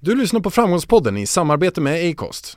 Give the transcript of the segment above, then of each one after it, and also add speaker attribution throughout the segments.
Speaker 1: Du lyssnar på Framgångspodden i samarbete med Acast.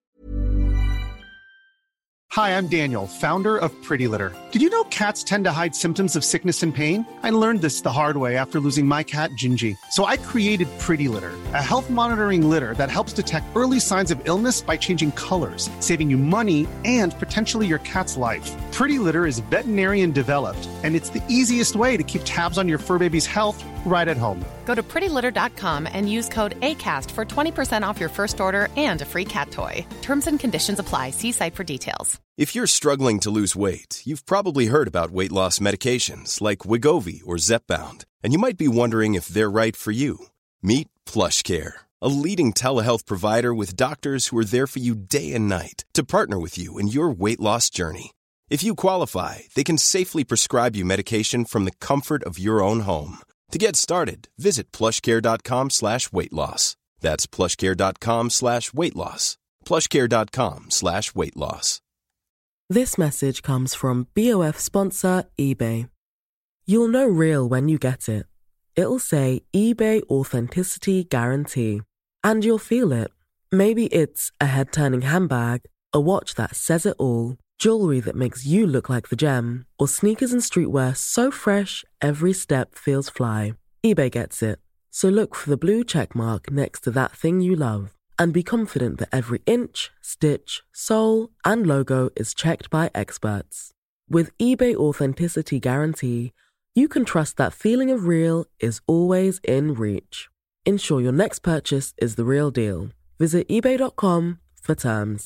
Speaker 2: Hi, I'm Daniel, founder of Pretty Litter. Did you know cats tend to hide symptoms of sickness and pain? I learned this the hard way after losing my cat, Gingy. So I created Pretty Litter, a health monitoring litter that helps detect early signs of illness by changing colors, saving you money and potentially your cat's life. Pretty Litter is veterinarian developed, and it's the easiest way to keep tabs on your fur baby's health right at home.
Speaker 3: Go to prettylitter.com and use code ACAST for 20% off your first order and a free cat toy. Terms and conditions apply. See site for details.
Speaker 4: If you're struggling to lose weight, you've probably heard about weight loss medications like Wegovy or Zepbound, and you might be wondering if they're right for you. Meet PlushCare, a leading telehealth provider with doctors who are there for you day and night to partner with you in your weight loss journey. If you qualify, they can safely prescribe you medication from the comfort of your own home. To get started, visit plushcare.com/weightloss. That's plushcare.com/weightloss. plushcare.com/weightloss.
Speaker 5: This message comes from BOF sponsor eBay. You'll know real when you get it. It'll say eBay Authenticity Guarantee. And you'll feel it. Maybe it's a head-turning handbag, a watch that says it all, jewelry that makes you look like the gem, or sneakers and streetwear so fresh every step feels fly. eBay gets it. So look for the blue check mark next to that thing you love. And be confident that every inch, stitch, sole, and logo is checked by experts. With eBay Authenticity Guarantee, you can trust that feeling of real is always in reach. Ensure your next purchase is the real deal. Visit ebay.com for terms.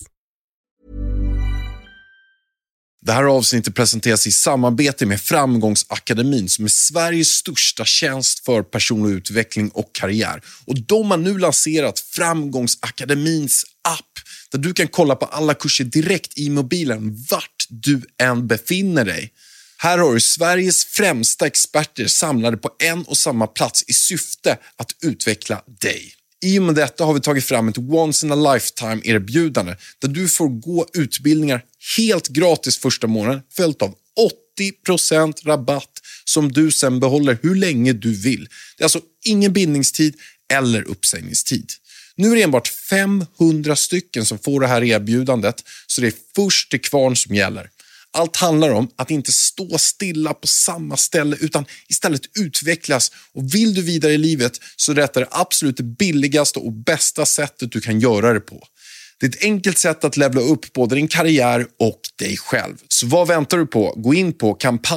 Speaker 1: Det här avsnittet presenteras i samarbete med Framgångsakademin som är Sveriges största tjänst för personlig utveckling och karriär. Och de har nu lanserat Framgångsakademins app där du kan kolla på alla kurser direkt i mobilen vart du än befinner dig. Här har du Sveriges främsta experter samlade på en och samma plats i syfte att utveckla dig. I och med detta har vi tagit fram ett once-in-a-lifetime-erbjudande där du får gå utbildningar helt gratis första månaden följt av 80% rabatt som du sen behåller hur länge du vill. Det är alltså ingen bindningstid eller uppsägningstid. Nu är det enbart 500 stycken som får det här erbjudandet så det är först till kvarn som gäller. Allt handlar om att inte stå stilla på samma ställe utan istället utvecklas. Och vill du vidare i livet så är detta det absolut billigaste och bästa sättet du kan göra det på. Det är ett enkelt sätt att levla upp både din karriär och dig själv. Så vad väntar du på? Gå in på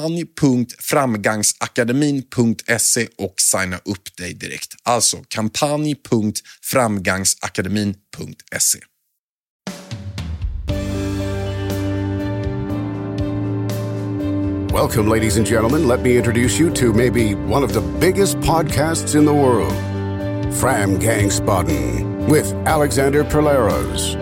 Speaker 1: kampanj.framgangsakademin.se och signa upp dig direkt. Alltså kampanj.framgangsakademin.se.
Speaker 6: Welcome, ladies and gentlemen. Let me introduce you to maybe one of the biggest podcasts in the world, Framgangspodden, with Alexander Perleros.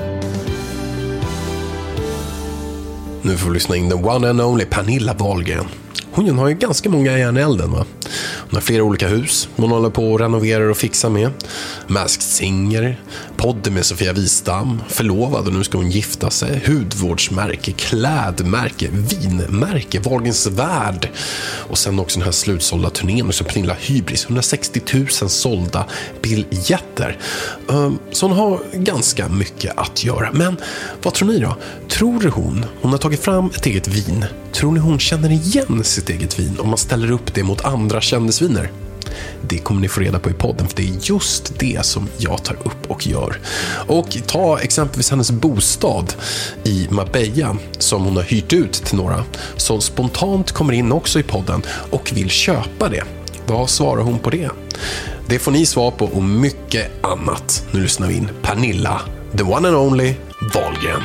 Speaker 7: Nu får vi lyssna in den one and only Pernilla Wahlgren. Hon har ju ganska många järn i elden, va? Hon har flera olika hus hon håller på att renovera och fixa med. Masked Singer, podden med Sofia Wistam, förlovad och nu ska hon gifta sig, hudvårdsmärke, klädmärke, vinmärke, Wahlgrens värld och sen också den här slutsålda turnén och så Pernilla Hybris, 160 000 sålda biljetter. Så hon har ganska mycket att göra. Men vad tror ni då? Tror hon har tagit fram ett eget vin? Tror ni hon känner igen sitt eget vin om man ställer upp det mot andra kändisviner? Det kommer ni få reda på i podden, för det är just det som jag tar upp och gör. Och ta exempelvis hennes bostad i Marbella som hon har hyrt ut till några som spontant kommer in också i podden och vill köpa det. Vad svarar hon på det? Det får ni svar på och mycket annat. Nu lyssnar vi in Pernilla, the one and only Wahlgren.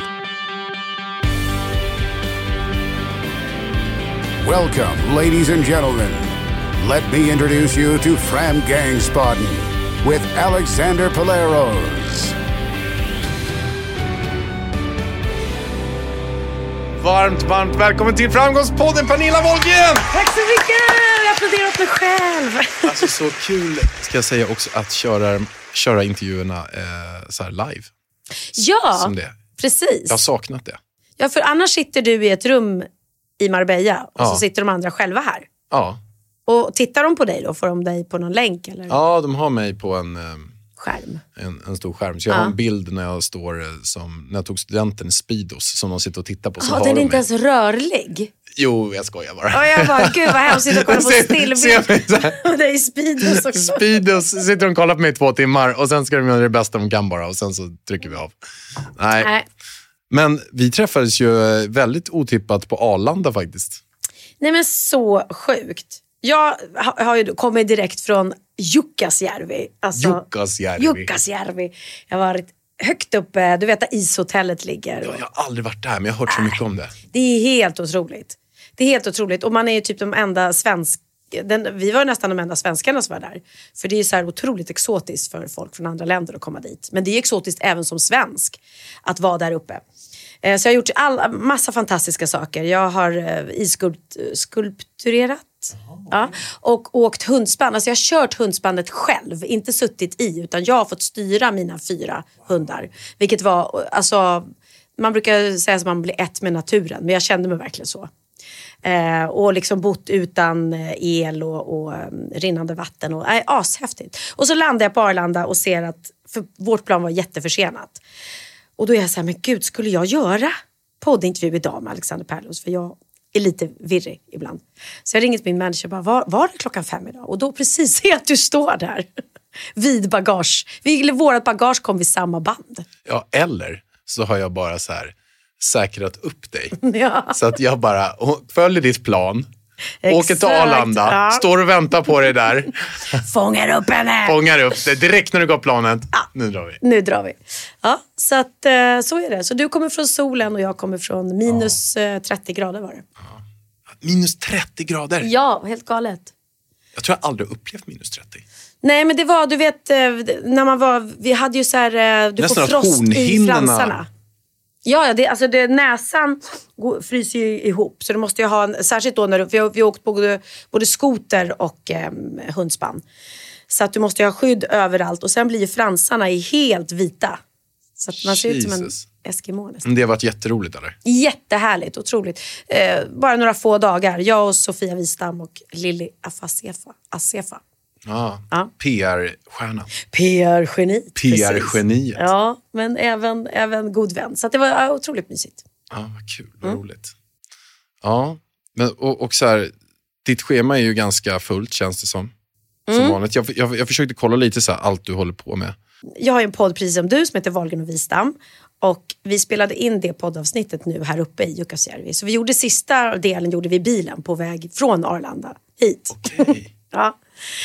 Speaker 6: Welcome, ladies and gentlemen. Let me introduce you to Framgangspodden with Alexander Perleros.
Speaker 1: Varmt välkommen till Framgångspodden, Pernilla Wahlgren!
Speaker 8: Tack så mycket! Jag applåderar åt mig själv.
Speaker 1: Alltså så kul, ska jag säga också, att köra intervjuerna så här live.
Speaker 8: Ja,
Speaker 1: som det.
Speaker 8: Precis.
Speaker 1: Jag har saknat det.
Speaker 8: Ja, för annars sitter du i ett rum i Marbella och så sitter de andra själva här.
Speaker 1: Ja.
Speaker 8: Och tittar de på dig då? Får de dig på någon länk? Eller?
Speaker 1: Ja, de har mig på en
Speaker 8: skärm.
Speaker 1: En stor skärm. Så jag har en bild när jag när jag tog studenten i Speedos som de sitter och tittar på. Så
Speaker 8: den är inte ens rörlig.
Speaker 1: Jo, jag skojar bara.
Speaker 8: Och jag bara, gud vad hemskt att kolla på stillbild. Och det är Speedos också.
Speaker 1: Speedos sitter de och kollar på mig i 2 timmar och sen ska de göra det bästa de kan bara och sen så trycker vi av. Nej. Men vi träffades ju väldigt otippat på Arlanda faktiskt.
Speaker 8: Nej men så sjukt. Jag har ju kommit direkt från Jukkasjärvi. Jukkasjärvi. Jag har varit högt uppe, du vet där ishotellet ligger.
Speaker 1: Ja, jag har aldrig varit där men jag har hört så mycket om det.
Speaker 8: Det är helt otroligt. Det är helt otroligt och man är ju typ de enda vi var nästan de enda svenskarna som var där. För det är så här otroligt exotiskt för folk från andra länder att komma dit. Men det är exotiskt även som svensk att vara där uppe. Så jag har gjort massa fantastiska saker. Jag har skulpturerat. Ja, och åkt hundspann. Alltså jag har kört hundspannet själv. Inte suttit i utan jag har fått styra mina 4 hundar. Vilket var, alltså man brukar säga att man blir ett med naturen. Men jag kände mig verkligen så. Och liksom bott utan el och rinnande vatten. Och ashäftigt. Och så landar jag på Arlanda och ser att för vårt plan var jätteförsenat. Och då är jag så här, men gud, skulle jag göra poddintervju idag med Alexander Pärlros? För jag är lite virrig ibland. Så jag ringer till min manager och bara, var det 5:00 idag? Och då precis ser jag att du står där vid bagage. Vårat bagage kom vid samma band.
Speaker 1: Ja, eller så har jag bara så här säkrat upp dig.
Speaker 8: Ja.
Speaker 1: Så att jag bara följer ditt plan.
Speaker 8: Exakt.
Speaker 1: Åker till Arlanda, står och väntar på dig där.
Speaker 8: Fångar upp henne.
Speaker 1: Fångar upp det direkt när du går planet. Nu drar vi.
Speaker 8: Ja, så att så är det. Så du kommer från solen och jag kommer från minus 30 grader var det.
Speaker 1: Ja. Minus 30 grader?
Speaker 8: Ja, helt galet.
Speaker 1: Jag tror jag aldrig upplevt minus 30.
Speaker 8: Nej, men det var, du vet, när man var, vi hade ju så här, du får frost i fransarna. Ja, näsan fryser ju ihop. Så du måste ju ha särskilt då när vi har åkt på både skoter och hundspann. Så att du måste ju ha skydd överallt. Och sen blir ju fransarna helt vita. Så att man ser ut som en eskimo nästan.
Speaker 1: Det har varit jätteroligt eller?
Speaker 8: Jättehärligt, otroligt. Bara några få dagar. Jag och Sofia Wistam och Lili Asefa.
Speaker 1: Ja. PR-stjärna.
Speaker 8: PR-geniet. Ja, men även god vän. Så att det var otroligt mysigt.
Speaker 1: Ja, vad kul, vad roligt. Ja, men, och så här, ditt schema är ju ganska fullt känns det som vanligt. Jag försökte kolla lite så här, allt du håller på med.
Speaker 8: Jag har en podd precis som du som heter Wahlgren och Wistam. Och vi spelade in det poddavsnittet nu här uppe i Jukkasjärvi. Så vi gjorde sista delen gjorde vi bilen på väg från Arlanda hit.
Speaker 1: Okej.
Speaker 8: Ja.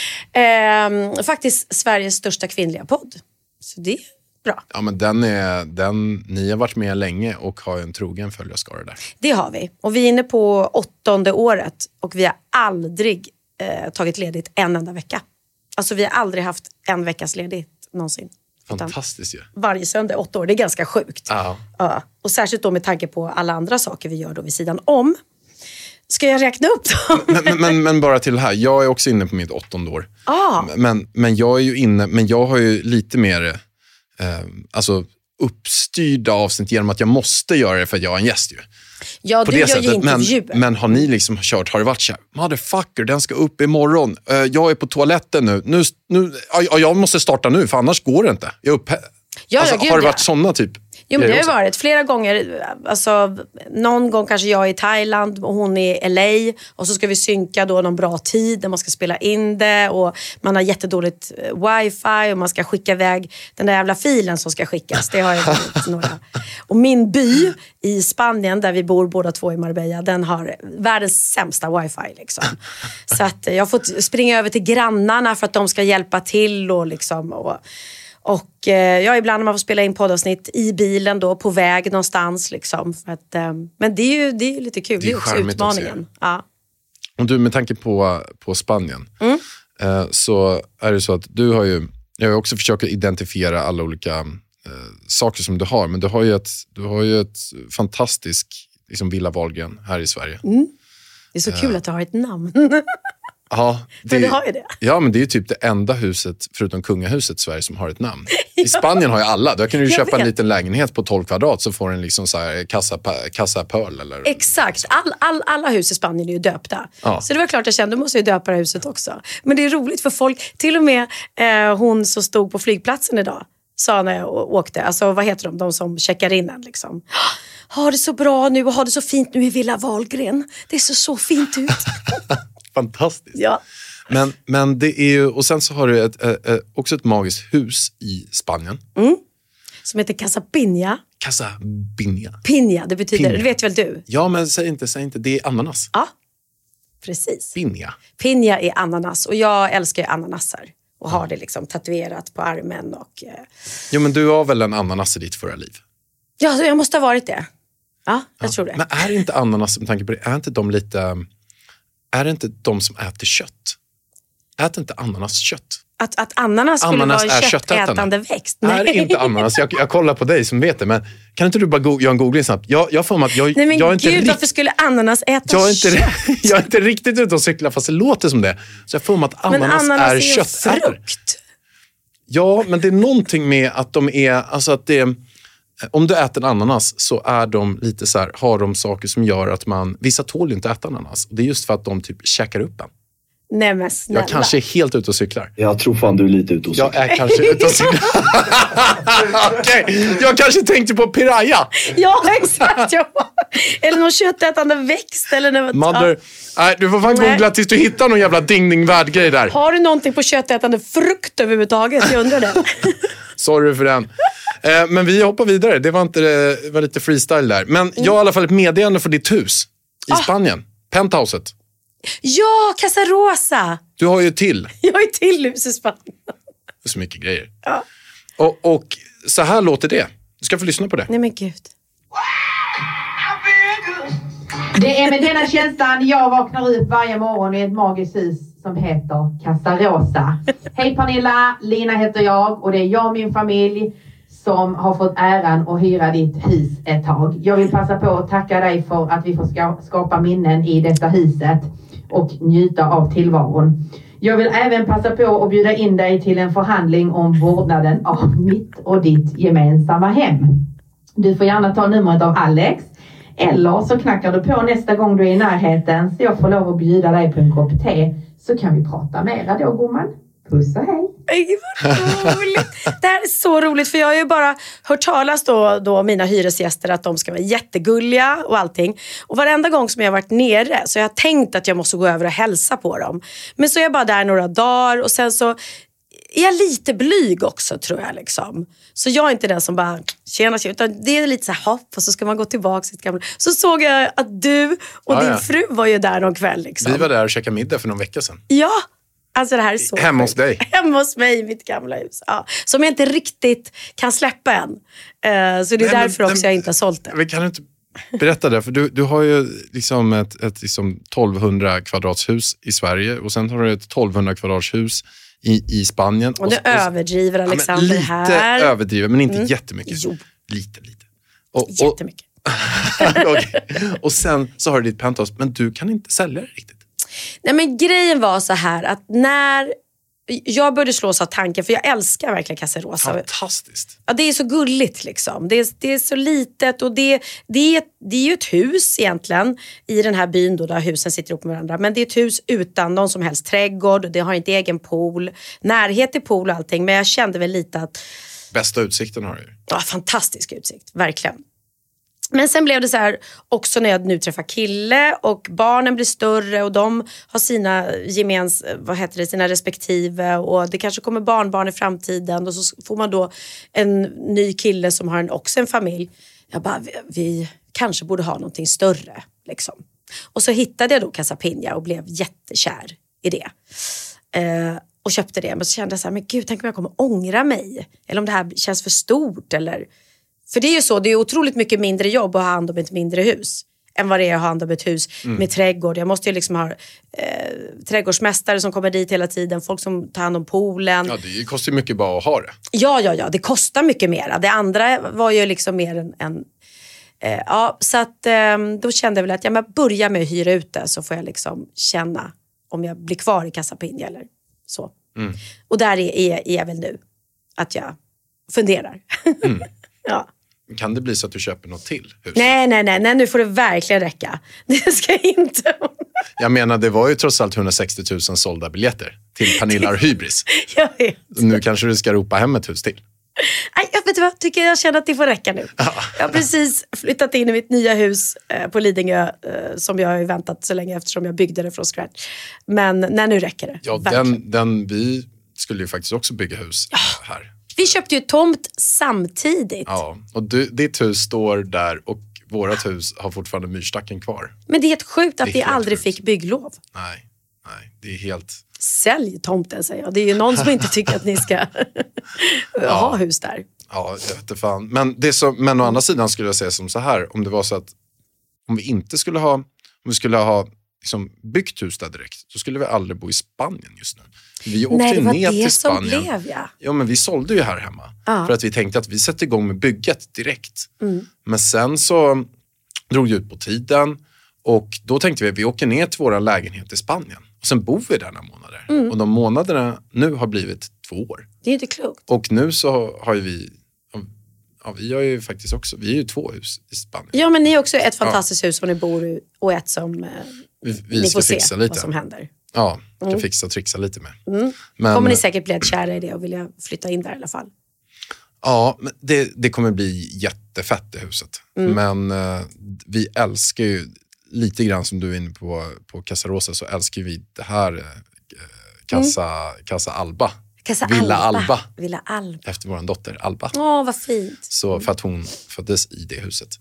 Speaker 8: Faktiskt Sveriges största kvinnliga podd. Så det är bra.
Speaker 1: Ja, men ni har varit med länge och har en trogen följarskara där.
Speaker 8: Det har vi. Och vi är inne på 8:e året. Och vi har aldrig tagit ledigt en enda vecka. Alltså vi har aldrig haft en veckas ledigt någonsin.
Speaker 1: Fantastiskt ju.
Speaker 8: Varje söndag 8 år, det är ganska sjukt.
Speaker 1: Ja.
Speaker 8: Ja. Och särskilt då med tanke på alla andra saker vi gör då vid sidan om. Ska jag räkna upp dem?
Speaker 1: men bara till det här. Jag är också inne på mitt 8:e år.
Speaker 8: Ah.
Speaker 1: Men jag är ju inne, men jag har ju lite mer uppstyrda avsnitt genom att jag måste göra det för att jag är en gäst ju.
Speaker 8: Ja,
Speaker 1: på
Speaker 8: du
Speaker 1: det
Speaker 8: gör
Speaker 1: sättet.
Speaker 8: ju intervjuer.
Speaker 1: Men har ni liksom kört, har det varit så här, motherfucker, den ska upp imorgon. Jag är på toaletten nu. Jag måste starta nu för annars går det inte. Jag upp. Har det varit sådana typ?
Speaker 8: Jo, men det har varit flera gånger. Alltså, någon gång kanske jag är i Thailand och hon är i LA. Och så ska vi synka då någon bra tid när man ska spela in det. Och man har jättedåligt wifi och man ska skicka iväg den där jävla filen som ska skickas. Det har jag varit några. Och min by i Spanien där vi bor båda två i Marbella, den har världens sämsta wifi liksom. Så att jag har fått springa över till grannarna för att de ska hjälpa till och liksom... Och ibland när man får spela in poddavsnitt i bilen då på väg någonstans liksom. För att, men det är ju lite kul. Det är också utmaningen. Ja.
Speaker 1: Och du, med tanke på Spanien så är det så att jag har också försökt identifiera alla olika saker som du har. Men du har ju ett fantastiskt liksom Villa Wahlgren här i Sverige.
Speaker 8: Det är så kul att du har ett namn.
Speaker 1: Ja,
Speaker 8: Men det har ju det.
Speaker 1: Ja, men det är ju typ det enda huset, förutom kungahuset i Sverige, som har ett namn. I Spanien har ju alla. Där kan du köpa en liten lägenhet på 12 kvadrat så får den liksom så här Casa Pearl. Eller...
Speaker 8: Exakt. Alla hus i Spanien är ju döpta.
Speaker 1: Ja.
Speaker 8: Så det var klart jag kände, du måste ju döpa det här huset också. Men det är roligt för folk, till och med hon som stod på flygplatsen idag sa när jag åkte, alltså vad heter de som checkar in en liksom. Har det så bra nu och har det så fint nu i Villa Wahlgren. Det ser så fint ut.
Speaker 1: Fantastiskt.
Speaker 8: Ja.
Speaker 1: Men det är ju, och sen så har du också ett magiskt hus i Spanien.
Speaker 8: Som heter Casa Piña.
Speaker 1: Casa Piña.
Speaker 8: Piña, det betyder,
Speaker 1: Piña.
Speaker 8: det vet väl du?
Speaker 1: Ja, men säg inte, det är ananas.
Speaker 8: Ja, precis.
Speaker 1: Piña.
Speaker 8: Piña är ananas och jag älskar ju ananaser. Och har det liksom tatuerat på armen och...
Speaker 1: Jo, men du har väl en ananas i ditt förra liv?
Speaker 8: Ja, jag måste ha varit det. Ja, jag tror det.
Speaker 1: Men är inte ananas, med tanke på det, är inte de lite... Är det inte de som äter kött? Äter inte ananas kött?
Speaker 8: Att ananas skulle vara en köttätande växt?
Speaker 1: Nej. Är inte ananas? Jag kollar på dig som vet det, men kan inte du bara göra en googling snabbt? Jag får mig att jag...
Speaker 8: Nej men
Speaker 1: jag är inte
Speaker 8: gud, varför skulle ananas äta kött?
Speaker 1: Jag är inte riktigt ute och cyklar, fast det låter som det. Så jag får mig att ananas är kött.
Speaker 8: Men ananas är frukt.
Speaker 1: Ja, men det är någonting med att de är... Alltså att det, om du äter en ananas så är de lite så här, har de saker som gör att man... Vissa tål inte äta ananas. Och det är just för att de typ käkar upp en.
Speaker 8: Nej men snälla.
Speaker 1: Jag kanske är helt ute och cyklar.
Speaker 9: Jag tror fan du är lite ute och cyklar.
Speaker 1: Jag är kanske ute och cyklar. Okej. Jag kanske tänkte på piraya.
Speaker 8: Ja, exakt. Eller någon köttätande växt. Eller något.
Speaker 1: Mother... Nej, du får fan googla tills du hittar någon jävla ding-ding-värd-grej där.
Speaker 8: Har du någonting på köttätande frukt överhuvudtaget? Jag undrar det.
Speaker 1: Sorry för den. Men vi hoppar vidare. Det var lite freestyle där. Men jag har i alla fall ett meddelande för ditt hus i Spanien. Penthouset.
Speaker 8: Ja, Casa Rosa.
Speaker 1: Du har ju till.
Speaker 8: Jag har ju till hus i Spanien.
Speaker 1: Så mycket grejer.
Speaker 8: Ja.
Speaker 1: Och så här låter det. Du ska få lyssna på det.
Speaker 8: Nej men gud.
Speaker 10: Det är med denna känslan jag vaknar upp varje morgon i ett magiskt hus som heter Casa Rosa. Hej Pernilla, Lina heter jag och det är jag och min familj som har fått äran att hyra ditt hus ett tag. Jag vill passa på att tacka dig för att vi får skapa minnen i detta huset och njuta av tillvaron. Jag vill även passa på att bjuda in dig till en förhandling om vårdnaden av mitt och ditt gemensamma hem. Du får gärna ta numret av Alex. Eller så knackar du på nästa gång du är i närheten så jag får lov att bjuda dig på en kopp te. Så kan vi prata mera då, gumman. Puss och hej.
Speaker 8: Vad roligt. Det här är så roligt för jag har ju bara hört talas då mina hyresgäster att de ska vara jättegulliga och allting. Och varenda gång som jag har varit nere så har jag tänkt att jag måste gå över och hälsa på dem. Men så är jag bara där några dagar och sen så är jag lite blyg också tror jag liksom. Så jag är inte den som bara tjena utan det är lite så här hopp och så ska man gå tillbaka till sitt gamla. Så såg jag att du och din fru var ju där någon kväll liksom.
Speaker 1: Vi var där och käkade middag för någon vecka sedan.
Speaker 8: Ja. Alltså det här är så
Speaker 1: hemma hos dig.
Speaker 8: Hemma hos mig i mitt gamla hus. Ja. Som jag inte riktigt kan släppa än. Så det är därför också jag inte har sålt det.
Speaker 1: Vi kan inte berätta det. För du har ju liksom ett liksom 1200 kvadratshus i Sverige. Och sen har du ett 1200 kvadratshus i Spanien.
Speaker 8: Och det överdriver Alexander
Speaker 1: lite
Speaker 8: här.
Speaker 1: Lite överdriver, men inte jättemycket.
Speaker 8: Jo.
Speaker 1: Lite.
Speaker 8: Jättemycket.
Speaker 1: Okay. Och sen så har du ditt penthouse. Men du kan inte sälja det riktigt.
Speaker 8: Nej men grejen var så här att när jag började slås av tanken, för jag älskar verkligen Casa Rosa.
Speaker 1: Fantastiskt.
Speaker 8: Ja, det är så gulligt liksom. Det är så litet och det är ju ett hus egentligen i den här byn då där husen sitter ihop med varandra. Men det är ett hus utan någon som helst trädgård. Det har inte egen pool. Närhet till pool och allting. Men jag kände väl lite att...
Speaker 1: Bästa utsikten har du ju.
Speaker 8: Ja, fantastisk utsikt. Verkligen. Men sen blev det så här också när jag nu träffar kille och barnen blir större och de har sina respektive och det kanske kommer barnbarn i framtiden och så får man då en ny kille som har också en familj. Jag bara, vi kanske borde ha någonting större liksom. Och så hittade jag då Casa Piña och blev jättekär i det. Och köpte det, men så kände jag så här, men gud, tänk om jag kommer ångra mig eller om det här känns för stort eller... För det är ju så, det är otroligt mycket mindre jobb att ha hand om ett mindre hus än vad det är att ha hand om ett hus med trädgård. Jag måste ju liksom ha trädgårdsmästare som kommer dit hela tiden, folk som tar hand om poolen.
Speaker 1: Ja, det kostar ju mycket bara att ha det.
Speaker 8: Ja, det kostar mycket mer. Det andra var ju liksom mer en så att då kände jag väl att jag börjar med att hyra ut det så får jag liksom känna om jag blir kvar i Kassapinja eller så. Och där är jag väl nu. Att jag funderar. Ja.
Speaker 1: Kan det bli så att du köper något till hus?
Speaker 8: Nej, nu får det verkligen räcka. Det ska inte.
Speaker 1: Jag menar, det var ju trots allt 160 000 sålda biljetter till Pernilla Hybris.
Speaker 8: Jag vet.
Speaker 1: Nu kanske du ska ropa hem ett hus till.
Speaker 8: Nej, jag vet vad, jag känner att det får räcka nu. Jag har precis flyttat in i mitt nya hus på Lidingö som jag har väntat så länge eftersom jag byggde det från scratch. Men nu räcker det.
Speaker 1: Ja, vi skulle ju faktiskt också bygga hus här.
Speaker 8: Vi köpte ju tomt samtidigt.
Speaker 1: Ja, och ditt hus står där och vårat hus har fortfarande myrstacken kvar.
Speaker 8: Men det är helt sjukt att det aldrig fick bygglov.
Speaker 1: Nej, det är helt...
Speaker 8: Sälj tomten, säger jag. Det är ju någon som inte tycker att ni ska ha hus där.
Speaker 1: Ja, jag vet inte fan. Men å andra sidan skulle jag säga som så här. Om det var så att om vi skulle ha liksom byggt hus där direkt, så skulle vi aldrig bo i Spanien just nu. Vi åkte ner till Spanien.
Speaker 8: Blev, ja.
Speaker 1: Ja, men vi sålde ju här hemma. För att vi tänkte att vi sätter igång med bygget direkt. Men sen så drog det ut på tiden. Och då tänkte vi åker ner till våra lägenhet i Spanien. Och sen bor vi där några månader. Och de månaderna nu har blivit 2 år.
Speaker 8: Det är inte klokt.
Speaker 1: Och nu så har ju vi... Ja, vi har ju faktiskt också... Vi är ju 2 hus i Spanien.
Speaker 8: Ja, men ni är också ett fantastiskt hus som ni bor i. Och ett som
Speaker 1: vi ska fixa lite.
Speaker 8: Vad som händer.
Speaker 1: Ja, ska fixa och trixa lite med.
Speaker 8: Men, kommer ni säkert bli ett kära i det och vilja flytta in där i alla fall?
Speaker 1: Ja, men det kommer bli jättefett i huset. Men vi älskar ju... Lite grann som du är inne på Casa Rosa, så älskar vi det här Casa Alba. Villa Alba. Efter vår dotter Alba.
Speaker 8: Åh, vad fint.
Speaker 1: Så för att hon föddes i det huset.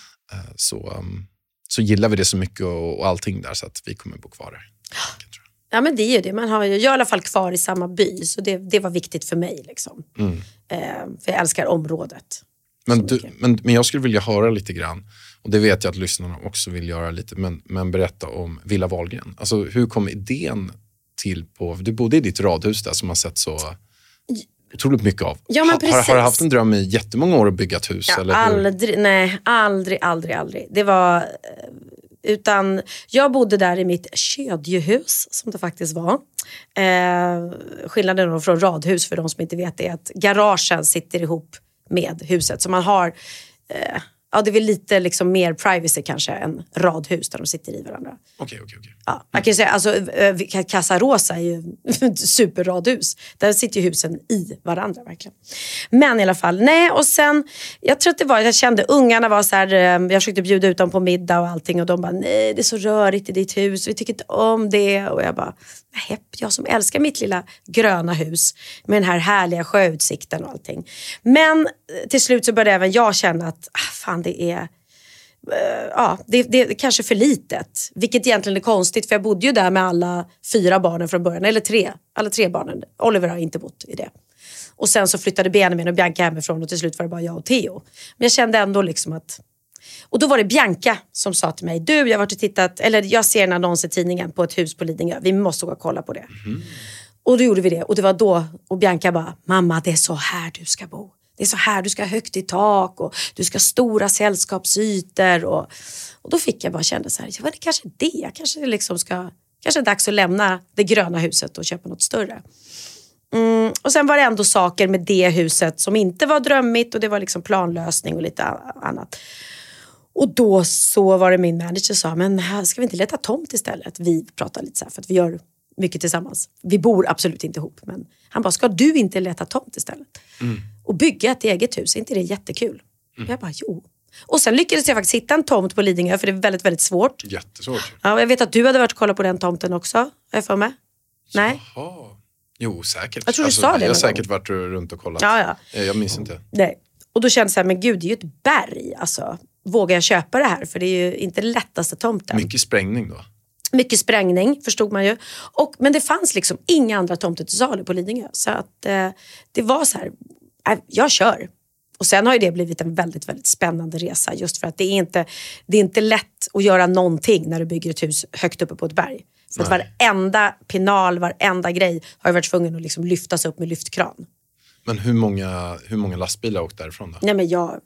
Speaker 1: Så gillar vi det så mycket och allting där, så att vi kommer bo kvar där.
Speaker 8: Ja, men det är ju det. Man har ju, jag är i alla fall kvar i samma by, så det var viktigt för mig liksom. För jag älskar området.
Speaker 1: Men jag skulle vilja höra lite grann, och det vet jag att lyssnarna också vill göra lite, men berätta om Villa Wahlgren. Alltså, hur kom idén till du bodde i ditt radhus där som man sett så otroligt mycket av.
Speaker 8: Ja, men precis.
Speaker 1: Har du haft en dröm i jättemånga år att bygga ett hus?
Speaker 8: Ja,
Speaker 1: eller
Speaker 8: aldrig. Det var... Utan jag bodde där i mitt kedjehus, som det faktiskt var. Skillnaden från radhus, för de som inte vet det, är att garagen sitter ihop med huset. Så man har... det är väl lite liksom mer privacy kanske än radhus där de sitter i varandra.
Speaker 1: Okej.
Speaker 8: Ja, man kan säga, alltså, Casa Rosa är ju superradhus. Där sitter ju husen i varandra verkligen. Men i alla fall, och sen, jag tror att jag kände, ungarna var så här, jag försökte bjuda ut dem på middag och allting, och de bara, nej, det är så rörigt i ditt hus, vi tycker inte om det. Och jag bara, jag som älskar mitt lilla gröna hus med den här härliga sjöutsikten och allting. Men till slut så började även jag känna att, fan, det är... det är kanske för litet. Vilket egentligen är konstigt, för jag bodde ju där med alla 4 barnen från början. Eller 3. Alla 3 barnen. Oliver har inte bott i det. Och sen så flyttade Benjamin och Bianca hemifrån, och till slut var det bara jag och Theo. Men jag kände ändå liksom att... Och då var det Bianca som sa till mig, jag har varit och tittat, eller jag ser en annons i tidningen på ett hus på Lidingö. Vi måste gå och kolla på det. Och då gjorde vi det. Och det var då, och Bianca bara, mamma, det är så här du ska bo. Det är så här, du ska ha högt i tak och du ska ha stora sällskapsytor. Och då fick jag bara känna så här, det kanske det. Jag kanske liksom kanske är dags att lämna det gröna huset och köpa något större. Och sen var det ändå saker med det huset som inte var drömmigt, och det var liksom planlösning och lite annat. Och då så var det min manager sa, men ska vi inte leta tomt istället? Vi pratar lite så här, för att vi gör mycket tillsammans. Vi bor absolut inte ihop, men han bara, ska du inte leta tomt istället? Och bygga ett eget hus, är inte det jättekul? Jag bara, jo. Och sen lyckades jag faktiskt hitta en tomt på Lidingö, för det är väldigt, väldigt svårt.
Speaker 1: Jättesvårt.
Speaker 8: Ja, jag vet att du hade varit och kollat på den tomten också. Är jag för mig? Nej?
Speaker 1: Jaha. Jo, säkert.
Speaker 8: Jag tror du sa det.
Speaker 1: Jag har säkert varit runt och kollat.
Speaker 8: Ja.
Speaker 1: Jag minns inte.
Speaker 8: Nej. Och då kände jag så här, men gud, det är ju ett berg. Alltså, vågar jag köpa det här? För det är ju inte den lättaste tomten.
Speaker 1: Mycket sprängning då?
Speaker 8: Mycket sprängning, förstod man ju. Men det fanns liksom inga andra tomter till salu på Lidingö. Så att det var så här, jag kör. Och sen har ju det blivit en väldigt, väldigt spännande resa. Just för att det är inte lätt att göra någonting när du bygger ett hus högt uppe på ett berg. För att varenda pinal, varenda grej har ju varit tvungen att liksom lyftas upp med lyftkran.
Speaker 1: Men hur många lastbilar åkte därifrån då?
Speaker 8: Nej, men jag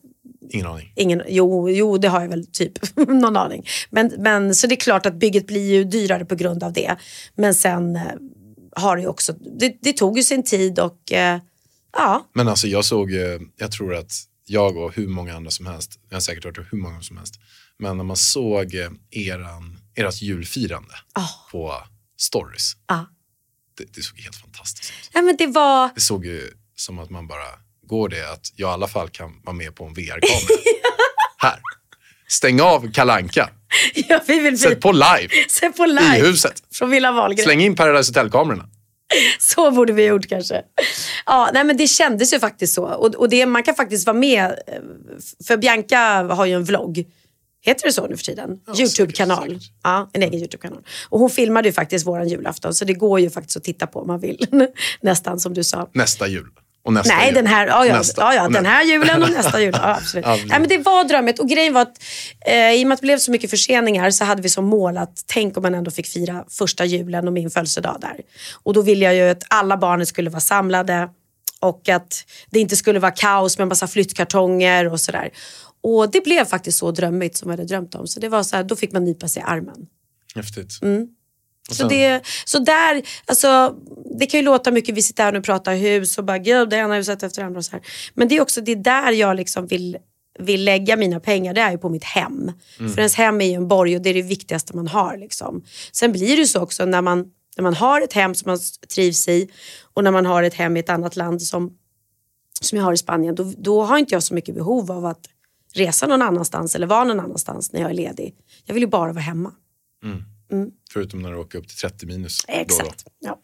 Speaker 1: Ingen aning.
Speaker 8: Jo, det har jag väl typ någon aning. Men så det är klart att bygget blir ju dyrare på grund av det. Men sen har det ju också... Det tog ju sin tid och ja.
Speaker 1: Men alltså jag tror att jag och hur många andra som helst, jag har säkert hört hur många som helst, men när man såg ert julfirande på stories, det såg helt fantastiskt ut.
Speaker 8: Ja, men det
Speaker 1: såg ju som att man bara, går det att jag i alla fall kan vara med på en VR-kamera. Här. Stäng av Kalle Anka.
Speaker 8: Ja,
Speaker 1: Sätt på live. I huset.
Speaker 8: Från Villa Wahlgren.
Speaker 1: Släng in Paradise Hotel-kamerorna.
Speaker 8: Så borde vi gjort kanske. Ja, nej, men det kändes ju faktiskt så. Och det, man kan faktiskt vara med. För Bianca har ju en vlogg. Heter det så nu för tiden? Ja, YouTube-kanal. Säkert. Ja, en egen YouTube-kanal. Och hon filmade ju faktiskt våran julafton. Så det går ju faktiskt att titta på om man vill. Nästan som du sa.
Speaker 1: Nästa jul. Och nästa
Speaker 8: Nej,
Speaker 1: jul.
Speaker 8: Den här, den här julen och nästa jul. Ja, absolut. Nej, men det var drömmet. Och grejen var att i och med att det blev så mycket förseningar så hade vi som mål att tänk om man ändå fick fira första julen och min födelsedag där. Och då ville jag ju att alla barnen skulle vara samlade och att det inte skulle vara kaos med en massa flyttkartonger och sådär. Och det blev faktiskt så drömmigt som jag hade drömt om. Så det var så här, då fick man nypa sig i armen.
Speaker 1: Häftigt.
Speaker 8: Så där, alltså, det kan ju låta mycket, vi sitter här och pratar hus och bara, gud, det ena huset efter andra och så här. Men det är också det där jag liksom vill lägga mina pengar, det är ju på mitt hem. För ens hem är ju en borg och det är det viktigaste man har liksom. Sen blir det ju så också när man har ett hem som man trivs i och när man har ett hem i ett annat land som jag har i Spanien, då har inte jag så mycket behov av att resa någon annanstans eller vara någon annanstans när jag är ledig. Jag vill ju bara vara hemma.
Speaker 1: Förutom när du åker upp till 30 minus.
Speaker 8: Exakt, ja.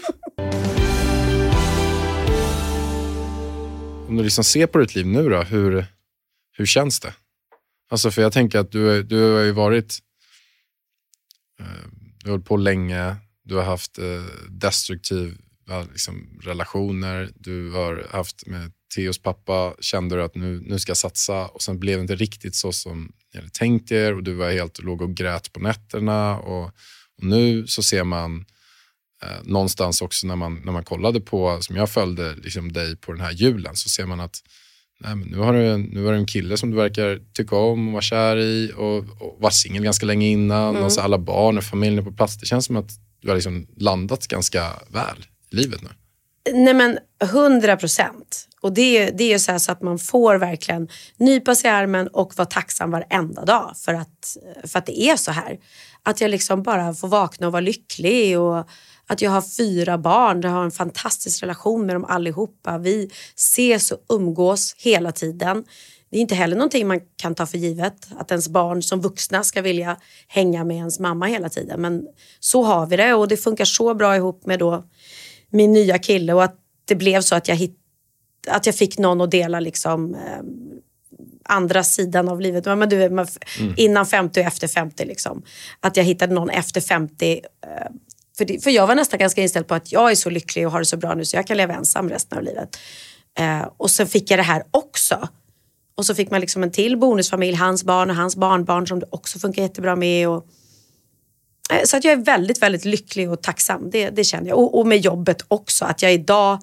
Speaker 1: Om du liksom ser på ditt liv nu då, hur känns det? Alltså för jag tänker att du har ju varit du har hållit på länge, du har haft destruktiva liksom, relationer, du har haft med Theos pappa, kände du att nu ska jag satsa och sen blev det inte riktigt så som ni hade tänkt er och du var låg och grät på nätterna och nu så ser man någonstans också när man kollade på, som jag följde liksom dig på den här julen, så ser man att nej, men nu har du en kille som du verkar tycka om och vara kär i och var singel ganska länge innan och så alla barn och familjen på plats. Det känns som att du har liksom landat ganska väl i livet nu.
Speaker 8: Nej men 100%. Och det är ju så här så att man får verkligen nypa sig i armen och vara tacksam varenda dag för att det är så här. Att jag liksom bara får vakna och vara lycklig och att jag har 4 barn. Jag har en fantastisk relation med dem allihopa. Vi ses och umgås hela tiden. Det är inte heller någonting man kan ta för givet. Att ens barn som vuxna ska vilja hänga med ens mamma hela tiden. Men så har vi det och det funkar så bra ihop med då min nya kille. Och att det blev så att jag fick någon att dela liksom andra sidan av livet. Men du vet, innan 50 och efter 50 liksom. Att jag hittade någon efter 50. För jag var nästan ganska inställd på att jag är så lycklig och har det så bra nu så jag kan leva ensam resten av livet. Och sen fick jag det här också. Och så fick man liksom en till bonusfamilj, hans barn och hans barnbarn som det också funkar jättebra med. Så att jag är väldigt, väldigt lycklig och tacksam. Det känner jag. Och med jobbet också. Att jag idag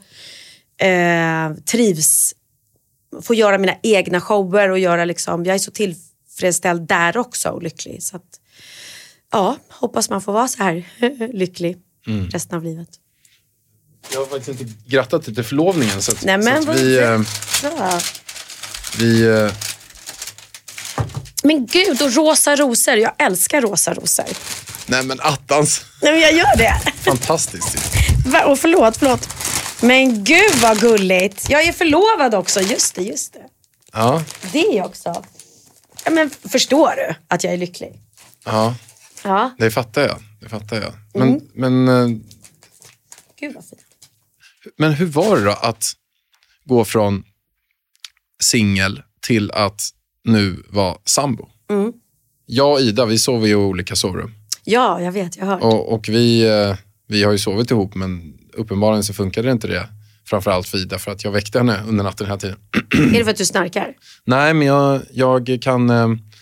Speaker 8: trivs, får göra mina egna shower och göra liksom, jag är så tillfredsställd där också och lycklig. Så att, ja, hoppas man får vara så här lycklig resten av livet.
Speaker 1: Jag har faktiskt inte grattat till förlovningen så att,
Speaker 8: nej, men,
Speaker 1: så att vi
Speaker 8: men gud, och rosa rosor. Jag älskar rosa rosor.
Speaker 1: Nej men attans.
Speaker 8: Nej men jag gör det.
Speaker 1: Fantastiskt.
Speaker 8: Och förlåt. Men gud vad gulligt. Jag är förlovad också, just det.
Speaker 1: Ja.
Speaker 8: Det är jag också. Ja, men förstår du att jag är lycklig?
Speaker 1: Ja. Det fattar jag. Men
Speaker 8: gud vad fint.
Speaker 1: Men hur var det då att gå från singel till att nu vara sambo? Jag och Ida, vi sover i olika sovrum.
Speaker 8: Ja, jag vet, jag har hört.
Speaker 1: Och vi har ju sovit ihop, men uppenbarligen så funkade inte det. Framförallt för Ida, för att jag väckte henne under natten hela tiden.
Speaker 8: Är det för att du snarkar?
Speaker 1: Nej, men jag kan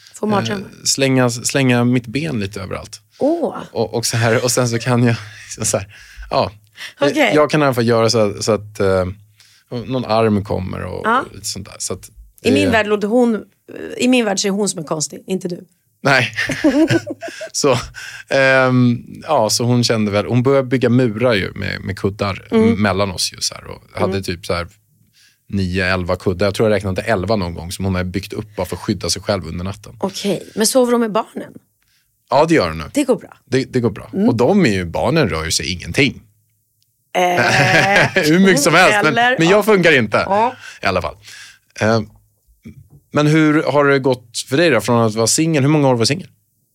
Speaker 1: slänga mitt ben lite överallt. Och så här, och sen så kan jag så här, ja. Okay. Jag kan i alla fall göra så att någon arm kommer och lite sånt där. Så att
Speaker 8: I min värld så är hon som är konstig, inte du.
Speaker 1: Nej. Så hon kände väl, hon började bygga murar ju med kuddar mellan oss ju så här, och hade typ så här 9-11 kuddar. Jag tror jag räknade 11 någon gång som hon hade byggt upp bara för att skydda sig själv under natten.
Speaker 8: Okej, men sover de med barnen?
Speaker 1: Ja, det gör hon nu.
Speaker 8: Det går bra.
Speaker 1: Det går bra. Och barnen rör ju sig ingenting. Hur mycket som helst. Men jag funkar inte. I alla fall. Men hur har det gått för dig då? Från att vara singel, hur många år var singel?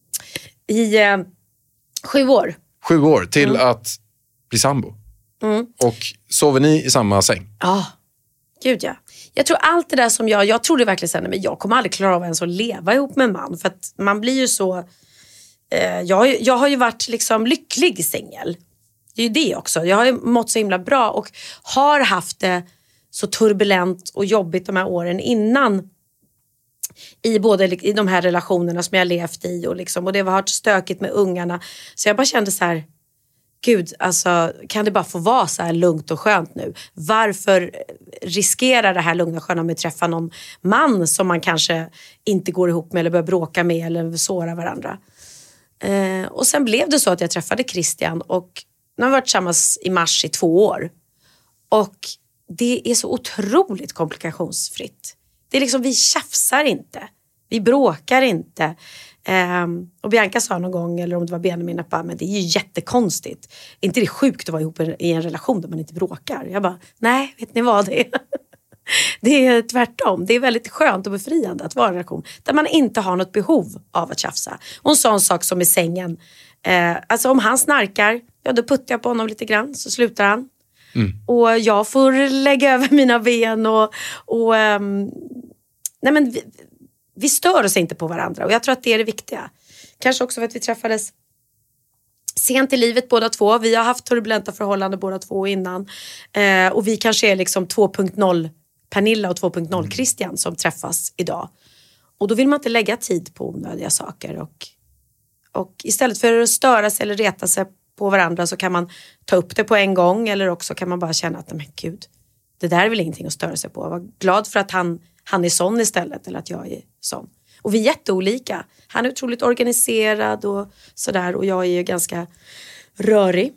Speaker 8: I 7 år.
Speaker 1: 7 år till att bli sambo. Och sover ni i samma säng?
Speaker 8: Ja, gud ja. Jag tror allt det där som jag trodde verkligen sen, men jag kommer aldrig klara av ens att leva ihop med en man. För att man blir ju så... Jag har ju varit liksom lycklig singel. Det är ju det också. Jag har ju mått så himla bra och har haft det så turbulent och jobbigt de här åren innan. I de här relationerna som jag levt i och det har varit stökigt med ungarna. Så jag bara kände så här, gud, alltså kan det bara få vara så här lugnt och skönt nu? Varför riskera det här lugna och sköna med att träffa någon man som man kanske inte går ihop med eller börjar bråka med eller såra varandra? Och sen blev det så att jag träffade Christian och nu har vi varit tillsammans i mars i 2 år. Och det är så otroligt komplikationsfritt. Det är liksom, vi tjafsar inte. Vi bråkar inte. Och Bianca sa någon gång, eller om det var Benjamin, att men det är ju jättekonstigt. Är inte det sjukt att vara ihop i en relation där man inte bråkar? Jag bara, nej, vet ni vad det är? Det är tvärtom. Det är väldigt skönt och befriande att vara i en relation där man inte har något behov av att tjafsa. Och en sån sak som i sängen. Alltså om han snarkar, då puttar jag på honom lite grann så slutar han. Och jag får lägga över mina ben och nej men vi stör oss inte på varandra. Och jag tror att det är det viktiga. Kanske också för att vi träffades sent i livet båda två. Vi har haft turbulenta förhållanden båda två innan. Och vi kanske är liksom 2.0 Pernilla och 2.0 Christian som träffas idag. Och då vill man inte lägga tid på onödiga saker. Och istället för att störa sig eller reta sig på varandra så kan man ta upp det på en gång. Eller också kan man bara känna att, men gud, det där är väl ingenting att störa sig på. Var glad för att han är sån istället, eller att jag är sån. Och vi är jätteolika. Han är otroligt organiserad och sådär. Och jag är ju ganska rörig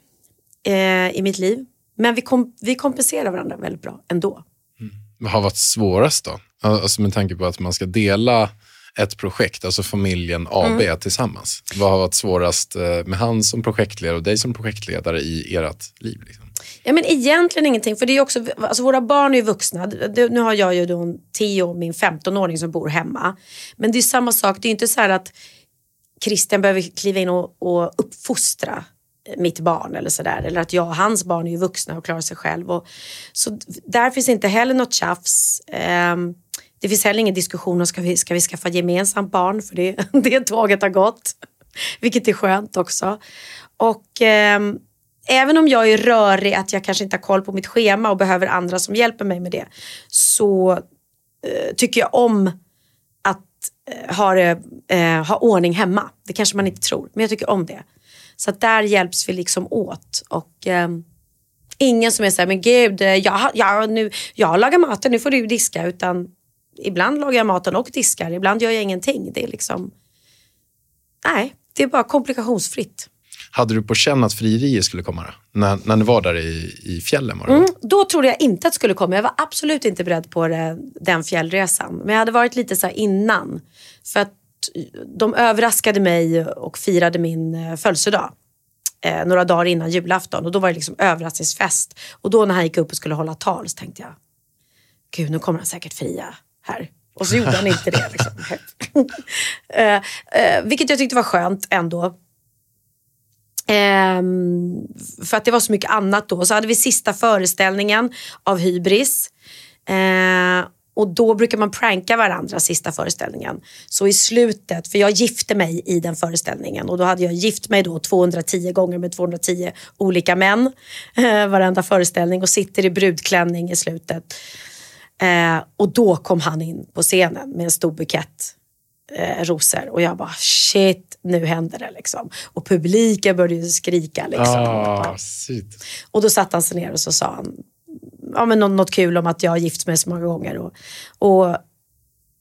Speaker 8: i mitt liv. Men vi kompenserar varandra väldigt bra ändå.
Speaker 1: Vad har varit svårast då? Alltså med tanke på att man ska dela ett projekt, alltså familjen AB tillsammans. Vad har varit svårast med han som projektledare och dig som projektledare i ert liv? Liksom?
Speaker 8: Ja, men egentligen ingenting. För det är också, alltså våra barn är ju vuxna. Nu har jag ju då en 10 och min 15-åring som bor hemma. Men det är samma sak. Det är ju inte så här att Christian behöver kliva in och uppfostra mitt barn eller sådär. Eller att jag och hans barn är ju vuxna och klarar sig själv. Så där finns inte heller något tjafs. Det finns heller ingen diskussion om ska vi skaffa gemensamt barn. För det tåget har gått. Vilket är skönt också. Och även om jag är rörig, att jag kanske inte har koll på mitt schema och behöver andra som hjälper mig med det, så tycker jag om att ha ordning hemma. Det kanske man inte tror, men jag tycker om det. Så att där hjälps vi liksom åt. Och ingen som är så här, men gud, jag lagar maten, nu får du diska. Utan ibland lagar jag maten och diskar, ibland gör jag ingenting. Det är liksom, nej, det är bara komplikationsfritt.
Speaker 1: Hade du på känn att frieriet skulle komma då? När ni var där i fjällen? Var det
Speaker 8: då trodde jag inte att det skulle komma. Jag var absolut inte beredd på den fjällresan. Men jag hade varit lite så här innan. För att de överraskade mig och firade min födelsedag. Några dagar innan julafton. Och då var det liksom överraskningsfest. Och då när han gick upp och skulle hålla tal så tänkte jag, gud, nu kommer han säkert fria här. Och så gjorde han inte det. Liksom. Vilket jag tyckte var skönt ändå. För att det var så mycket annat då. Så hade vi sista föreställningen av Hybris. Och då brukar man pranka varandra sista föreställningen. Så i slutet, för jag gifte mig i den föreställningen. Och då hade jag gift mig då 210 gånger med 210 olika män. Varenda föreställning. Och sitter i brudklänning i slutet. Och då kom han in på scenen med en stor bukett rosor. Och jag bara, shit, nu händer det liksom. Och publiken började ju skrika liksom. Och då satt han sig ner och så sa han, ja, men något kul om att jag har gift mig så många gånger. Och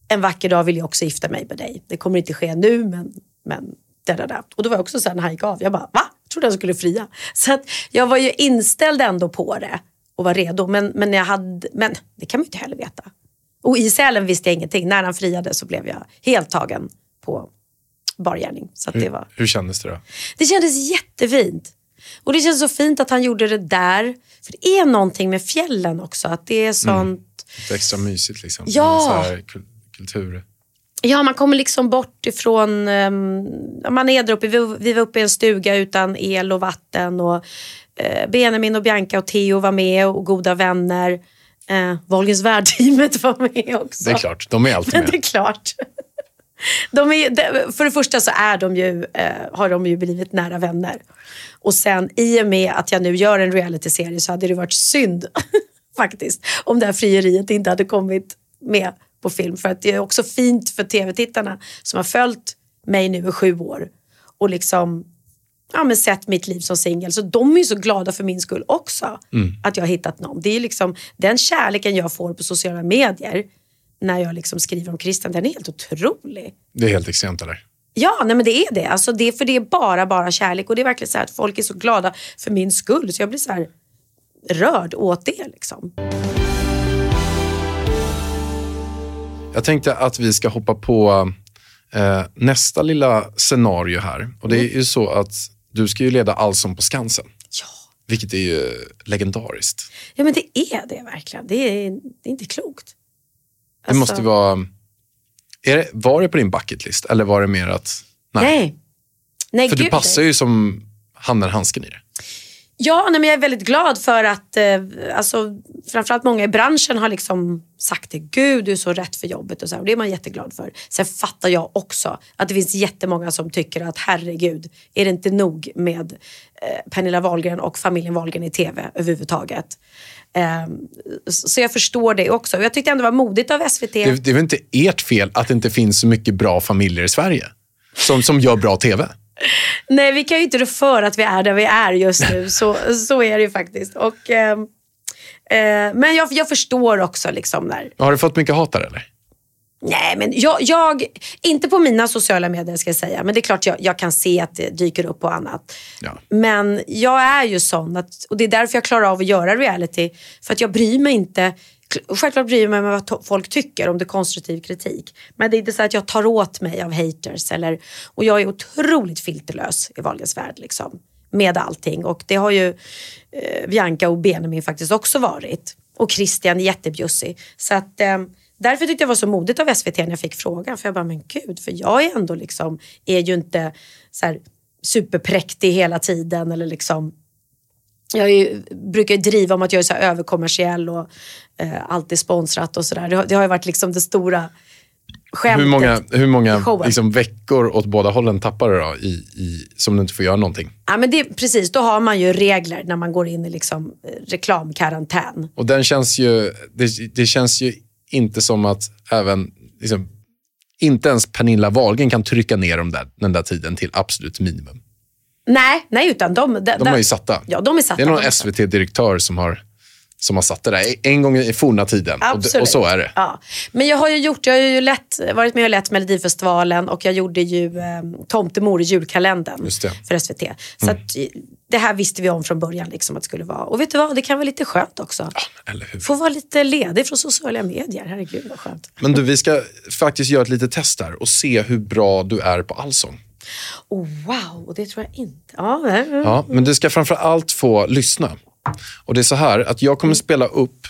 Speaker 8: en vacker dag vill jag också gifta mig med dig. Det kommer inte ske nu, men där. Och då var jag också så här, när han gick av, jag bara, va? Jag trodde jag skulle fria. Så att jag var ju inställd ändå på det och var redo. Men det kan man ju inte heller veta. Och i Sälen visste jag ingenting. När han friade så blev jag helt tagen på bargärning. Så att
Speaker 1: hur kändes det då?
Speaker 8: Det kändes jättefint. Och det känns så fint att han gjorde det där. För det är någonting med fjällen också. Att det är sånt...
Speaker 1: Det är extra mysigt liksom.
Speaker 8: Ja.
Speaker 1: Så här kultur.
Speaker 8: Ja, man kommer liksom bort ifrån... man är där uppe. Vi var uppe i en stuga utan el och vatten. Och Benjamin och Bianca och Theo var med och goda vänner. Wahlgrens värld-teamet var med också.
Speaker 1: Det är klart, de är alltid med.
Speaker 8: Det är klart. För det första så har de ju blivit nära vänner. Och sen i och med att jag nu gör en reality-serie så hade det varit synd faktiskt om det här frieriet inte hade kommit med på film. För att det är också fint för tv-tittarna som har följt mig nu i 7 år och liksom sett mitt liv som singel. Så de är ju så glada för min skull också att jag har hittat någon. Det är liksom den kärleken jag får på sociala medier när jag liksom skriver om Christian, den är helt otrolig.
Speaker 1: Det är helt extremt eller?
Speaker 8: Ja, nej men det är det. Alltså det är bara kärlek. Och det är verkligen så här att folk är så glada för min skull. Så jag blir så här rörd åt det liksom.
Speaker 1: Jag tänkte att vi ska hoppa på nästa lilla scenario här. Och det är ju så att du ska ju leda Allsång på Skansen.
Speaker 8: Ja.
Speaker 1: Vilket är ju legendariskt.
Speaker 8: Ja, men det är det verkligen. Det är inte klokt.
Speaker 1: Det måste vara... Var det på din bucketlist? Eller var det mer att...
Speaker 8: Nej,
Speaker 1: för du passar ju som handen handsken i det.
Speaker 8: Ja, men jag är väldigt glad för att framförallt många i branschen har liksom sagt det. Gud, du är så rätt för jobbet och så här. Och det är man jätteglad för. Sen fattar jag också att det finns jättemånga som tycker att herregud, är det inte nog med Pernilla Wahlgren och familjen Wahlgren i tv överhuvudtaget. Så jag förstår det också. Jag tyckte ändå det var modigt av SVT.
Speaker 1: Det är väl inte ert fel att det inte finns så mycket bra familjer i Sverige som gör bra tv?
Speaker 8: Nej, vi kan ju inte rå för att vi är där vi är just nu. Så är det ju faktiskt. Och, men jag förstår också liksom där.
Speaker 1: Har du fått mycket hat där eller?
Speaker 8: Nej, men jag inte på mina sociala medier ska jag säga. Men det är klart jag kan se att det dyker upp på annat.
Speaker 1: Ja.
Speaker 8: Men jag är ju sån och det är därför jag klarar av att göra reality. För att jag bryr mig inte. Självklart bryr jag mig med vad folk tycker om det konstruktiv kritik. Men det är inte så att jag tar åt mig av haters. Och jag är otroligt filterlös i Wahlgrens värld liksom. Med allting. Och det har ju Bianca och Benjamin faktiskt också varit. Och Christian är jättebjussig. Så att... Därför tyckte jag var så modigt av SVT när jag fick frågan. För jag bara, men gud, för jag är ändå liksom, är ju inte så här superpräktig hela tiden. Eller liksom, brukar driva om att jag är så här överkommersiell och alltid sponsrat och sådär. Det har ju varit liksom det stora skämtet.
Speaker 1: Hur många liksom veckor åt båda hållen tappar du då som du inte får göra någonting?
Speaker 8: Ja, men precis, då har man ju regler när man går in i liksom reklamkarantän.
Speaker 1: Och den känns ju, det känns ju inte som att även liksom, inte ens Pernilla Wahlgren kan trycka ner den där tiden till absolut minimum.
Speaker 8: Nej, utan de
Speaker 1: är ju satta.
Speaker 8: Ja, de är satta.
Speaker 1: Det är någon SVT-direktör som har satt det där en gång i forna tiden. Och så är det.
Speaker 8: Ja. Men jag har ju varit med och lett Melodifestivalen och jag gjorde ju Tomtemor i julkalendern för SVT. Så att, det här visste vi om från början liksom att det skulle vara. Och vet du vad, det kan vara lite skönt också.
Speaker 1: Ja, eller hur?
Speaker 8: Få vara lite ledig från sociala medier, herregud vad skönt.
Speaker 1: Men du, vi ska faktiskt göra ett litet test här och se hur bra du är på allsång.
Speaker 8: Oh, wow, det tror jag inte.
Speaker 1: Ja, men du ska framför allt få lyssna. Och det är så här att jag kommer spela upp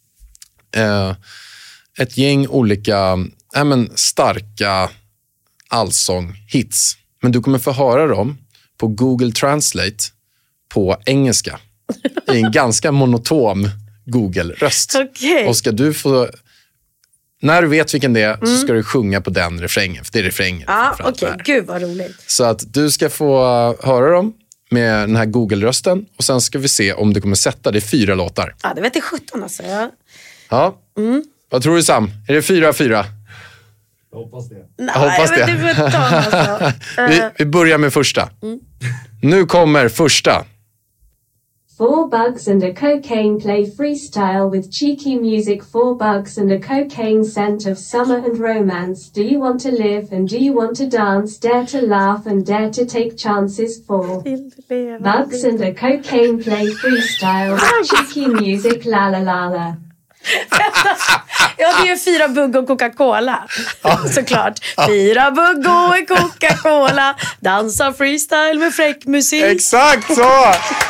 Speaker 1: ett gäng olika starka allsång-hits. Men du kommer få höra dem på Google Translate på engelska. I en ganska monoton Google-röst.
Speaker 8: Okay.
Speaker 1: Och ska du få... När du vet vilken det är så ska du sjunga på den refrängen. För det är refrängen.
Speaker 8: Ja, okej. Gud vad roligt.
Speaker 1: Så att du ska få höra dem med den här Google-rösten. Och sen ska vi se om du kommer sätta det 4 låtar.
Speaker 8: Ja, det vet jag 17 alltså.
Speaker 1: Ja. Vad tror du, Sam? Är det 4-4?
Speaker 9: Jag hoppas det.
Speaker 8: Nej, jag hoppas det. Det
Speaker 1: alltså. vi börjar med första. Nu kommer första.
Speaker 11: 4 bugs and a cocaine play freestyle with cheeky music. 4 bugs and a cocaine scent of summer and romance. Do you want to live and do you want to dance? Dare to laugh and dare to take chances. 4 bugs and a cocaine play freestyle with cheeky music. La la la la.
Speaker 8: Ja, det är 4 bugg och Coca-Cola. Såklart. 4 bugg och en Coca-Cola. Dansar freestyle med fräck musik.
Speaker 1: Exakt så!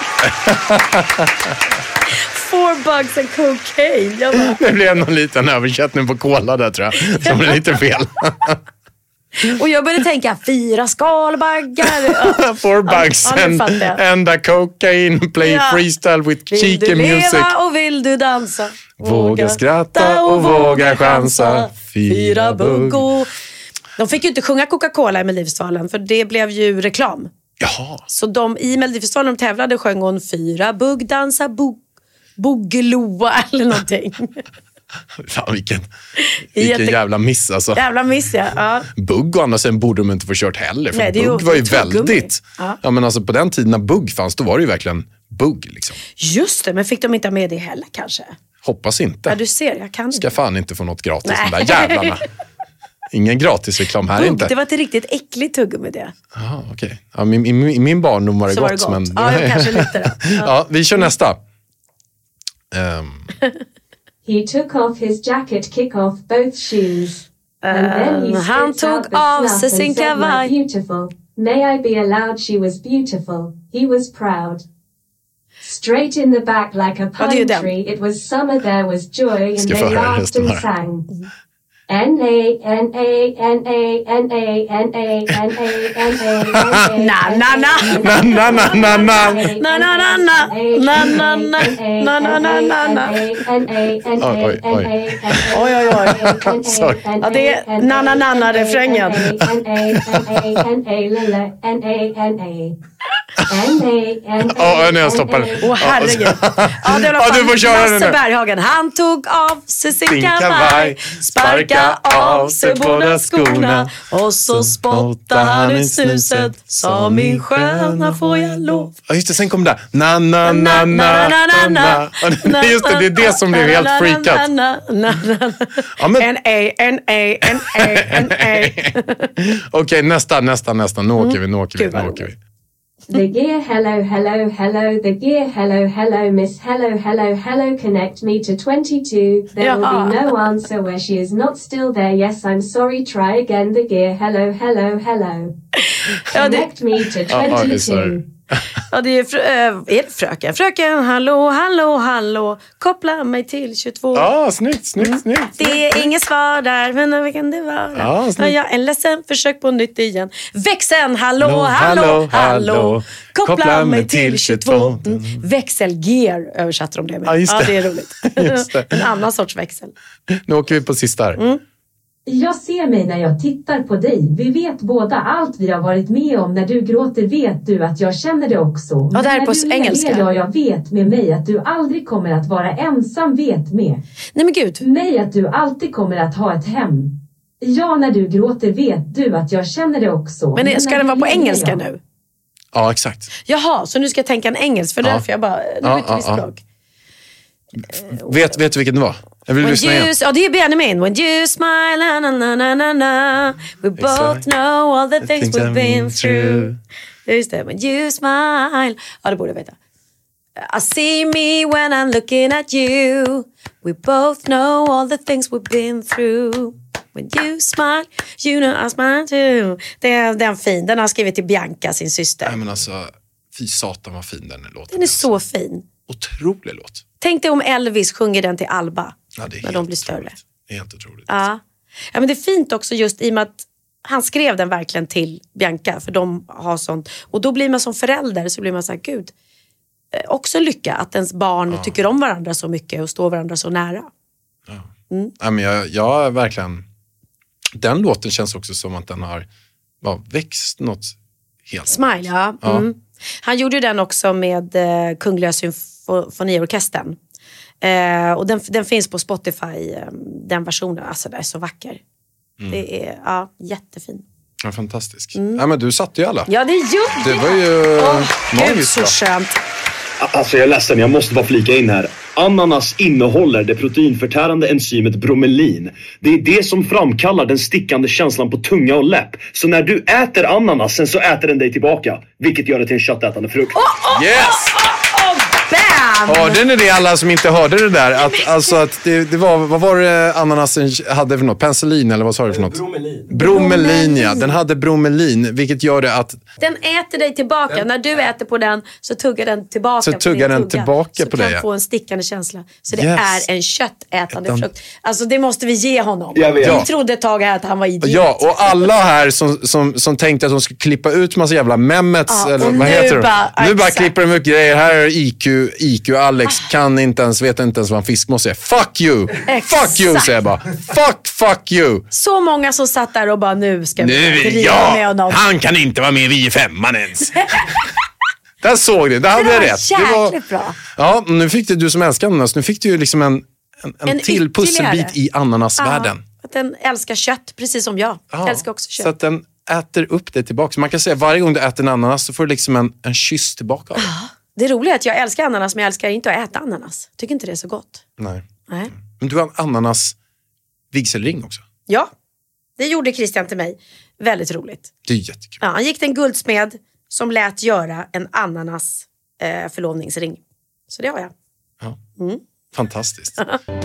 Speaker 8: 4 bugs and cocaine.
Speaker 7: Det blev någon liten översättning på cola där, tror jag. Som är lite fel.
Speaker 8: Och jag började tänka 4 skalbaggar.
Speaker 7: 4 bugs and a cocaine play freestyle with cheeky music.
Speaker 8: Vill du leva och vill du dansa?
Speaker 7: Våga skratta och våga chansa. 4 bugg.
Speaker 8: De fick ju inte sjunga Coca-Cola i Melodifestivalen, för det blev ju reklam.
Speaker 7: Jaha.
Speaker 8: Så i Melodifestivalen de tävlade sjöng hon 4 bugg dansa buggeloa eller någonting.
Speaker 7: Fan, vilken jävla miss alltså.
Speaker 8: Jävla miss, ja.
Speaker 7: Bugg och andra sen borde de inte få kört heller. För
Speaker 8: nej,
Speaker 7: bugg var ju väldigt... Ja, men alltså på den tiden när bugg fanns, då var det ju verkligen bugg liksom.
Speaker 8: Just det, men fick de inte ha med det heller kanske?
Speaker 7: Hoppas inte.
Speaker 8: Ja, du ser, jag kan
Speaker 7: ska fan inte få något gratis, de där jävlarna. Ingen gratisreklam här
Speaker 8: bugg,
Speaker 7: inte.
Speaker 8: Det var ett riktigt äckligt tugg med det.
Speaker 7: Jaha, okej. Ja, i min barndom var det gott.
Speaker 8: Var det
Speaker 7: gott.
Speaker 8: Men... Ja, kanske lite då.
Speaker 7: Ja, vi kör nästa.
Speaker 11: He took off his jacket, kick off both shoes. And then he
Speaker 8: han tog av sig sin kavaj.
Speaker 11: Beautiful. May I be allowed, she was beautiful. He was proud. Straight in the back like a pine tree. It was summer, there was joy, and they laughed and sang.
Speaker 8: Ja, det är na-na-na-na-refrängen.
Speaker 7: Nu jag stoppar.
Speaker 8: Herregud. Ja, det var
Speaker 7: du får köra
Speaker 8: Lasse Berghagen. Han tog av sig sin kavaj, sparka av sig båda skorna och så spottade han i snuset. Sa min sköna, får jag lov?
Speaker 7: Ja, just det, sen kom det där. Na. Just det, det är det som blev helt freakat. Okej, nästa. Nu åker vi.
Speaker 11: The gear, hello, the gear, hello, miss, hello, connect me to 22. There will be no answer where she is not still there. Yes, I'm sorry, try again. The gear, hello. Connect me to 22.
Speaker 8: Ja, det är fröken. Fröken, hallå, koppla mig till 22.
Speaker 7: Ja, snyggt.
Speaker 8: Det är inget svar där, men vad kan det vara?
Speaker 7: Ja, snyggt.
Speaker 8: Jag är ledsen, försök på nytt igen. Växeln, hallå, koppla mig till 22. Växelgear översatte de det med.
Speaker 7: Ja,
Speaker 8: det är roligt.
Speaker 7: Just det.
Speaker 8: En annan sorts växel.
Speaker 7: Nu åker vi på sista här.
Speaker 11: Jag ser mig när jag tittar på dig. Vi vet båda allt vi har varit med om. När du gråter vet du att jag känner det också.
Speaker 8: Ja, det här är på engelska.
Speaker 11: Jag vet med mig att du aldrig kommer att vara ensam, vet med.
Speaker 8: Nej men gud.
Speaker 11: Mig att du alltid kommer att ha ett hem. Ja, när du gråter vet du att jag känner det också.
Speaker 8: Men ska den vara på engelska nu?
Speaker 7: Ja, exakt.
Speaker 8: Jaha, så nu ska jag tänka en engelsk. För därför jag bara, nu byter vi språk.
Speaker 7: Vet du vilken det var? Jag vill lyssna igen.
Speaker 8: Ja, det är Benjamin. When you smile, na. We both know all the things we've been through. Just det, when you smile. Ja, det borde jag veta. I see me when I'm looking at you. We both know all the things we've been through. When you smile, you know I smile too. Den fin. Den har skrivit till Bianca, sin syster.
Speaker 7: Nej, men alltså, fy satan vad fin den låten.
Speaker 8: Den är så fin.
Speaker 7: Otrolig låt.
Speaker 8: Tänk dig om Elvis sjunger den till Alba.
Speaker 7: Ja, det är
Speaker 8: när de blir större.
Speaker 7: Det är helt otroligt.
Speaker 8: Ja, men det är fint också just i och med att han skrev den verkligen till Bianca. För de har sånt. Och då blir man som förälder så blir man så här, gud. Också lycka att ens barn tycker om varandra så mycket och står varandra så nära.
Speaker 7: Ja, men jag verkligen... Den låten känns också som att den har växt något helt.
Speaker 8: Smile, ja. Mm. Han gjorde ju den också med Kungliga Symfoniorkestern. Och den finns på Spotify, den versionen. Alltså det är så vacker. Det är jättefin.
Speaker 7: Ja, fantastisk. Ja, men du satte ju alla.
Speaker 8: Ja, det gjorde
Speaker 7: det var ju
Speaker 8: magiskt så skönt.
Speaker 12: Alltså jag är ledsen, jag måste bara flika in här. Ananas innehåller det proteinförtärande enzymet bromelin. Det är det som framkallar den stickande känslan på tunga och läpp. Så när du äter ananasen så äter den dig tillbaka. Vilket gör det till en köttätande frukt.
Speaker 1: Yes!
Speaker 8: Bam!
Speaker 1: Hörde ni det, alla som inte hörde det där? Att det var, vad var det ananasen hade för något? Penicillin eller vad sa du för något? Bromelin, ja. Den hade bromelin, vilket gör det att...
Speaker 8: Den äter dig tillbaka. När du äter på den så tuggar den tillbaka.
Speaker 1: Så tuggar den tillbaka på dig.
Speaker 8: Så kan få en stickande känsla. Så det är en köttätande frukt. Alltså det måste vi ge honom. Vi trodde ett tag här att han var idiot.
Speaker 1: Ja, och alla här som tänkte att de skulle klippa ut massa jävla memets, eller vad heter det? Nu bara klipper de ut grejer. Här är IQ Alex kan inte ens, vet inte ens vad en fiskmås är. Fuck you! Fuck you, säger jag bara. Fuck you!
Speaker 8: Så många som satt där och bara, nu ska vi med honom.
Speaker 1: Han kan inte vara med vid 5:an ens. Där såg det, där hade jag rätt.
Speaker 8: Det var jäkligt bra.
Speaker 1: Ja, nu fick du som älskar ananas, nu fick du ju liksom en till pusselbit i ananasvärlden.
Speaker 8: Att den älskar kött, precis som jag. Jag älskar också kött.
Speaker 1: Så att den äter upp det tillbaka. Så man kan säga varje gång du äter en ananas så får du liksom en kyss tillbaka av det.
Speaker 8: Det roliga är att jag älskar ananas, men jag älskar inte att äta ananas. Tycker inte det är så gott.
Speaker 1: Nej. Men du har en ananas vigselring också.
Speaker 8: Ja, det gjorde Christian till mig. Väldigt roligt.
Speaker 1: Det är jättekul.
Speaker 8: Ja, han gick till en guldsmed som lät göra en ananas förlovningsring. Så det har jag.
Speaker 1: Ja. Fantastiskt.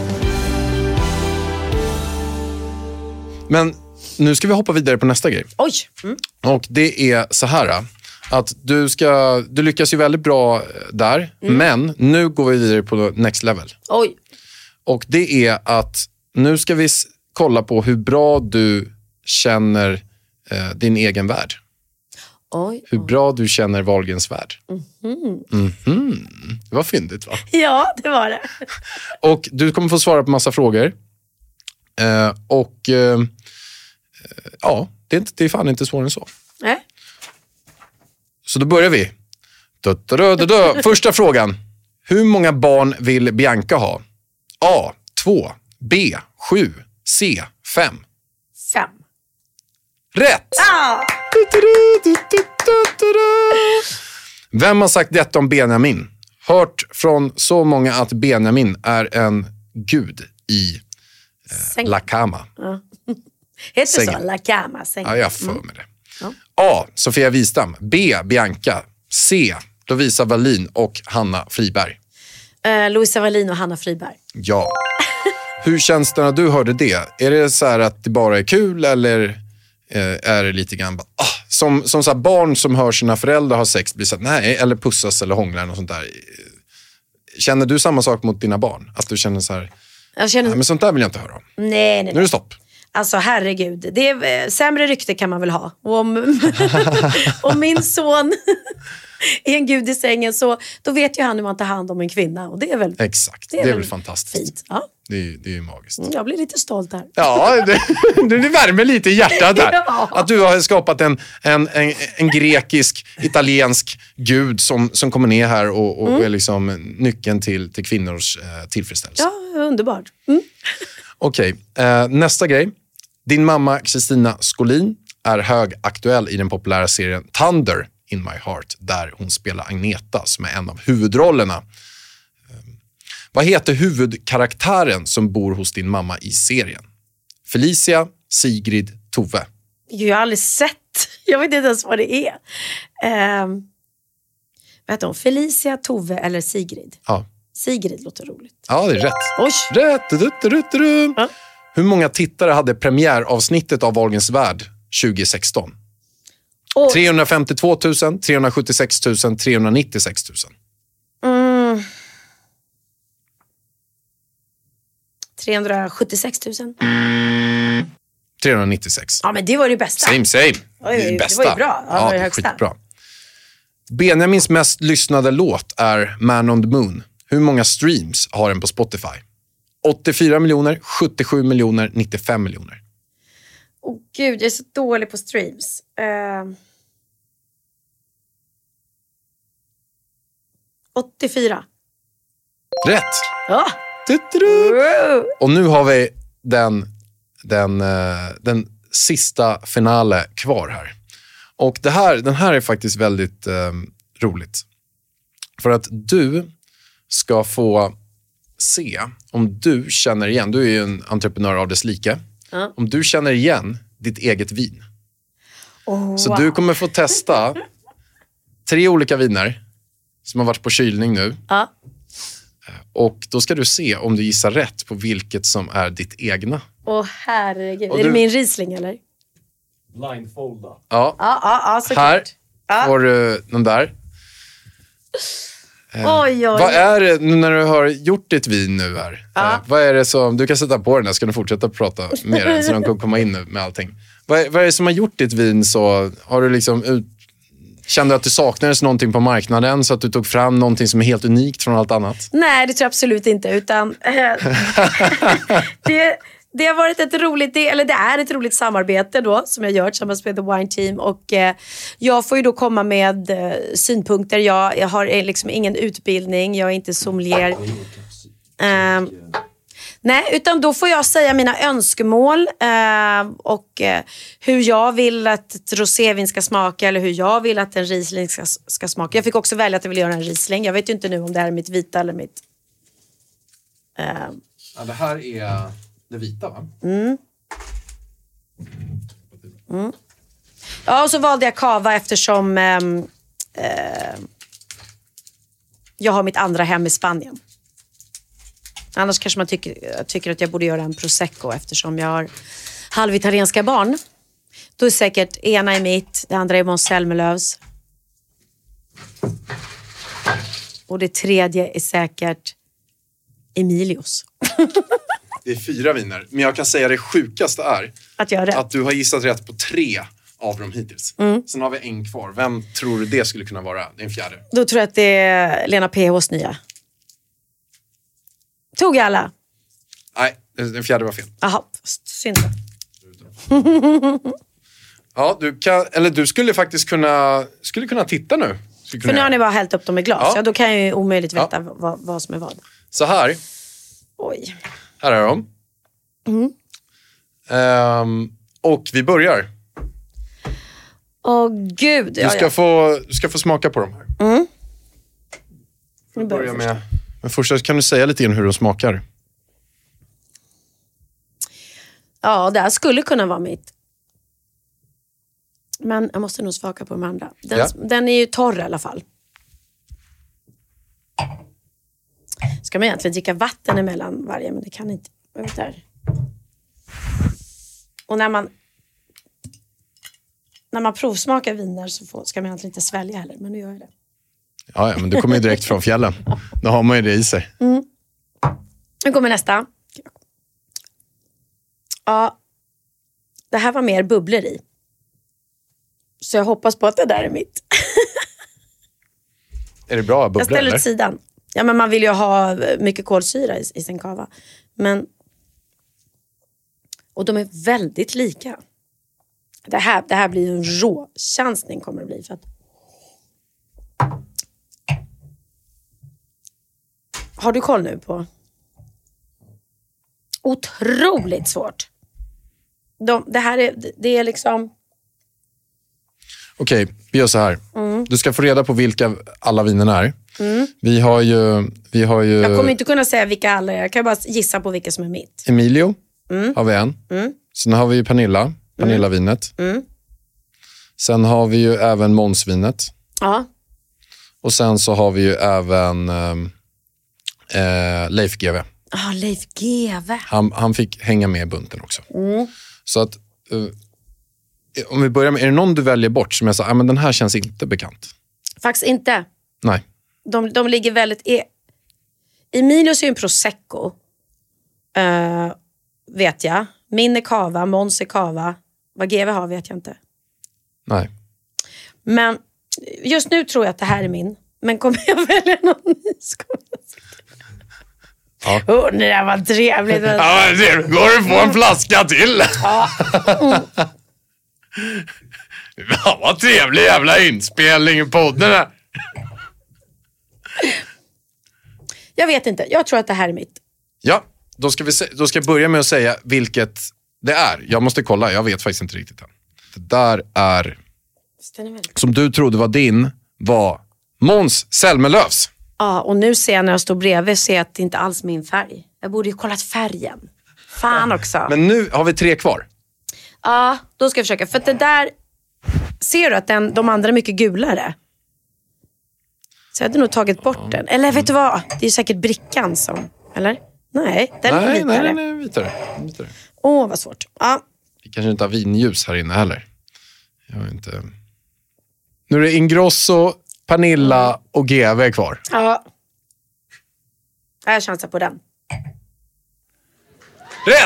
Speaker 1: Men nu ska vi hoppa vidare på nästa grej.
Speaker 8: Oj!
Speaker 1: Och det är så här att du lyckas ju väldigt bra där, men nu går vi vidare på next level.
Speaker 8: Oj.
Speaker 1: Och det är att nu ska vi kolla på hur bra du känner din egen värld.
Speaker 8: Oj.
Speaker 1: Hur bra du känner Wahlgrens värld. Det var fyndigt, va?
Speaker 8: Ja, det var det.
Speaker 1: Och du kommer få svara på massa frågor. Ja, det är fan inte svårare än så.
Speaker 8: Nej.
Speaker 1: Så då börjar vi. Första frågan. Hur många barn vill Bianca ha? A. 2. B. 7. C. 5.
Speaker 8: 5.
Speaker 1: Rätt! Vem har sagt detta om Benjamin? Hört från så många att Benjamin är en gud i La Cama.
Speaker 8: Heter det så? La Cama.
Speaker 1: Ja, jag för med det. A. Sofia Wistam. B. Bianca. C. Lovisa Wallin och Hanna Friberg.
Speaker 8: Lovisa Wallin och Hanna Friberg.
Speaker 1: Ja. Hur känns det när du hörde det? Är det så här att det bara är kul eller är det lite grann som så här barn som hör sina föräldrar ha sex blir så här, nej, eller pussas eller hånglar och sånt där. Känner du samma sak mot dina barn? Att du känner så här, nej, men sånt där vill jag inte höra om.
Speaker 8: Nej.
Speaker 1: Nu är det stopp.
Speaker 8: Alltså herregud, det är sämre rykte kan man väl ha. Och om min son är en gud i sängen så då vet ju han hur man tar hand om en kvinna. Och det är väl,
Speaker 1: exakt, det är väl fantastiskt.
Speaker 8: Fint. Ja.
Speaker 1: Det är ju magiskt.
Speaker 8: Jag blir lite stolt här.
Speaker 1: Ja, det värmer lite i hjärtat där. Ja. Att du har skapat en grekisk, italiensk gud som kommer ner här och är liksom nyckeln till kvinnors tillfredsställelse.
Speaker 8: Ja, underbart.
Speaker 1: Okej, nästa grej. Din mamma Kristina Skolin är högaktuell i den populära serien Thunder in My Heart där hon spelar Agneta som är en av huvudrollerna. Vad heter huvudkaraktären som bor hos din mamma i serien? Felicia, Sigrid, Tove.
Speaker 8: Jag har aldrig sett. Jag vet inte ens vad det är. Vad heter hon? Felicia, Tove eller Sigrid?
Speaker 1: Ja.
Speaker 8: Sigrid låter roligt.
Speaker 1: Ja, det är rätt.
Speaker 8: Oj.
Speaker 1: Rätt. Ja. Hur många tittare hade premiäravsnittet av Wahlgrens värld 2016? 352 000, 376 000, 396 000.
Speaker 8: 376 000.
Speaker 1: 396.
Speaker 8: Ja, men det var det bästa.
Speaker 1: Same.
Speaker 8: Oj,
Speaker 1: det är bästa.
Speaker 8: Det var ju bra. Ja,
Speaker 1: det är skitbra. Benjamins mest lyssnade låt är Man on the Moon. Hur många streams har den på Spotify? 84 miljoner, 77 miljoner, 95 miljoner.
Speaker 8: Åh gud, jag är så dålig på streams. 84.
Speaker 1: Rätt!
Speaker 8: Ja.
Speaker 1: Och nu har vi den sista finale kvar här. Och den här är faktiskt väldigt roligt. För att du ska få se om du känner igen, du är ju en entreprenör av dess like, om du känner igen ditt eget vin. Så du kommer få testa 3 olika viner som har varit på kylning nu.
Speaker 8: Ja.
Speaker 1: Och då ska du se om du gissar rätt på vilket som är ditt egna.
Speaker 8: Herregud. Är det min Riesling eller?
Speaker 9: Blindfolda.
Speaker 1: Ja,
Speaker 8: såklart.
Speaker 1: Här får du den där.
Speaker 8: Oj.
Speaker 1: Vad är det nu när du har gjort ditt vin nu här? Vad är det som, du kan sätta på den här, ska du fortsätta prata med den så de kan komma in med allting. Vad är det som har gjort ditt vin så? Har du liksom kände att det saknades någonting på marknaden så att du tog fram någonting som är helt unikt från allt annat?
Speaker 8: Nej, det tror jag absolut inte, utan det har varit ett roligt, det är ett roligt samarbete då som jag gör tillsammans med The Wine Team, och jag får ju då komma med synpunkter. Jag har liksom ingen utbildning, jag är inte sommelier. Nej, utan då får jag säga mina önskemål och hur jag vill att ett rosévin ska smaka eller hur jag vill att en Riesling ska smaka. Jag fick också välja att jag vill göra en Riesling. Jag vet ju inte nu om det här är mitt vita eller mitt...
Speaker 1: Ja, det här är det vita, va?
Speaker 8: Ja, och så valde jag cava eftersom jag har mitt andra hem i Spanien. Annars kanske man tycker att jag borde göra en prosecco eftersom jag har halvitalienska barn. Då är säkert ena är mitt, det andra är Måns Zelmerlöws. Och det tredje är säkert Emilios.
Speaker 1: Det är 4 viner. Men jag kan säga det sjukaste är att du har gissat rätt på 3 av dem hittills. Sen har vi en kvar. Vem tror du det skulle kunna vara? Det är en fjärde.
Speaker 8: Då tror jag att det är Lena PHs nya. Tog jag alla?
Speaker 1: Nej, den fjärde var fel.
Speaker 8: Jaha, synd.
Speaker 1: Ja, du skulle faktiskt kunna titta nu.
Speaker 8: För nu har ni bara hällt upp dem i glas. Ja, då kan jag ju omöjligt veta vad som är vad.
Speaker 1: Så här.
Speaker 8: Oj.
Speaker 1: Här är de. Och vi börjar.
Speaker 8: Gud.
Speaker 1: Du ska få smaka på dem här. Vi börjar med... Men först kan du säga lite grann hur de smakar.
Speaker 8: Ja, det här skulle kunna vara mitt. Men jag måste nog smaka på de andra. Den är ju torr i alla fall. Ska man egentligen dricka vatten emellan varje, men det kan inte. Och när man provsmakar viner så ska man egentligen inte svälja heller, men nu gör jag det.
Speaker 1: Ja, men du kommer ju direkt från fjällen. Då har man ju det i sig.
Speaker 8: Nu kommer nästa. Ja, det här var mer bubblor i. Så jag hoppas på att det där är mitt.
Speaker 1: Är det bra bubblor?
Speaker 8: Jag ställer åt sidan. Ja, men man vill ju ha mycket kolsyra i sin kava. Och de är väldigt lika. Det här blir ju en råchansning kommer det bli. För att... Har du koll nu på? Otroligt svårt. Det är liksom...
Speaker 1: Okej, vi gör så här. Du ska få reda på vilka alla vinerna är. Vi har ju...
Speaker 8: Jag kommer inte kunna säga vilka alla är. Jag kan bara gissa på vilka som är mitt.
Speaker 1: Emilio har vi en. Sen har vi ju Pernilla-vinet. Sen har vi ju även Måns-vinet.
Speaker 8: Ja.
Speaker 1: Och sen så har vi ju även Leif GW.
Speaker 8: Leif GW.
Speaker 1: Han fick hänga med i bunten också. Så att om vi börjar med, är det någon du väljer bort som jag sa, men den här känns inte bekant?
Speaker 8: Faktiskt inte.
Speaker 1: Nej.
Speaker 8: De ligger väldigt... Emilios är ju en prosecco. Vet jag. Min är cava, Måns är cava. Vad GW har vet jag inte. Nej. Men just nu tror jag att det här är min. Men kommer jag välja någon ny så kommer jag det där var trevligt.
Speaker 1: Ja, men går du få en flaska till?
Speaker 8: Ja.
Speaker 1: Ja, vad trevlig jävla inspelning i podden här.
Speaker 8: Jag vet inte. Jag tror att det här är mitt.
Speaker 1: Ja, då ska jag börja med att säga vilket det är. Jag måste kolla, jag vet faktiskt inte riktigt än. Det där är... Som du trodde var din, var Måns Zelmerlöws.
Speaker 8: Ja, och nu ser jag när jag står bredvid ser jag att det inte alls är min färg. Jag borde ju kollat färgen. Fan också.
Speaker 1: Men nu har vi 3 kvar.
Speaker 8: Ja, då ska jag försöka. För att det där... Ser du att de andra är mycket gulare? Så jag hade nog tagit bort den. Eller vet du vad? Det är säkert brickan som... Eller? Nej, den är vitare.
Speaker 1: Nej, vitare.
Speaker 8: Åh, vad svårt. Ja.
Speaker 1: Vi kanske inte har vinljus här inne heller. Jag vet inte... Nu är det Ingrosso, Pernilla och GV kvar.
Speaker 8: Ja. Jag chansar på den.
Speaker 1: Rätt!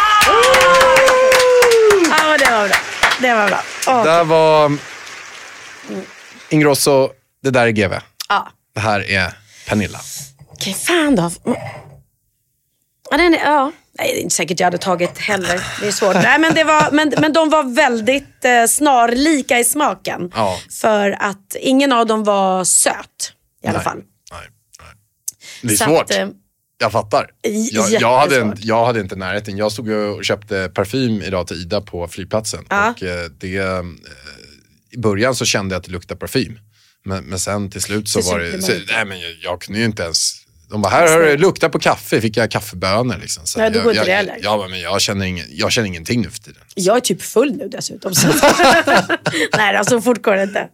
Speaker 8: Ja, det var bra. Det var bra.
Speaker 1: Det där var Ingrosso, det där är GV.
Speaker 8: Ja.
Speaker 1: Det här är Pernilla.
Speaker 8: Okej, fan då. Ja, nej, det är inte säkert jag hade tagit heller. Det är svårt. Nej, men de var väldigt snarlika i smaken. Ja. För att ingen av dem var söt i alla fall.
Speaker 1: Nej. Det är så svårt. Jag fattar. Jag hade inte närheten. Jag stod och köpte parfym idag till Ida på flygplatsen. Ja. Och i början så kände jag att det luktade parfym. Men sen till slut så var det... Nej, men jag kunde ju inte ens... De bara, här har det luktat på kaffe. Fick jag kaffebönor liksom. Så
Speaker 8: nej, du går inte det heller.
Speaker 1: Ja, men jag känner ingenting nu för tiden.
Speaker 8: Jag är typ full nu dessutom. Nej, så fort går det inte.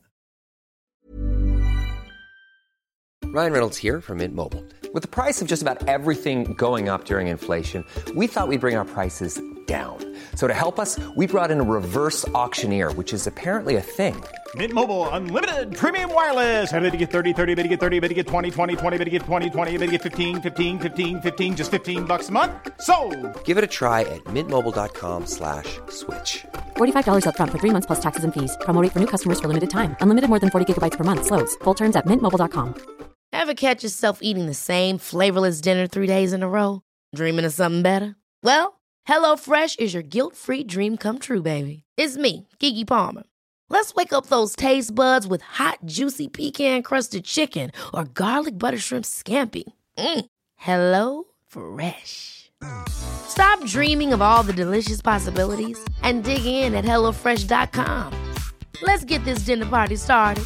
Speaker 13: Ryan Reynolds here from Mint Mobile. With the price of just about everything going up during inflation, we thought we'd bring our prices down. So to help us, we brought in a reverse auctioneer, which is apparently a thing.
Speaker 14: Mint Mobile Unlimited Premium Wireless. How to get 30, 30, bit to get 30, bit to get 20, 20, 20, bit to get 20, 20, bit to get 15, 15, 15, 15, just $15 a month? Sold!
Speaker 13: Give it a try at mintmobile.com/switch.
Speaker 15: $45 up front for 3 months plus taxes and fees. Promo rate for new customers for limited time. Unlimited more than 40 gigabytes per month. Slows full terms at mintmobile.com.
Speaker 16: Ever catch yourself eating the same flavorless dinner 3 days in a row? Dreaming of something better? Well, HelloFresh is your guilt-free dream come true, baby. It's me, Keke Palmer. Let's wake up those taste buds with hot, juicy pecan-crusted chicken or garlic butter shrimp scampi. Hello Fresh. Stop dreaming of all the delicious possibilities and dig in at HelloFresh.com. Let's get this dinner party started.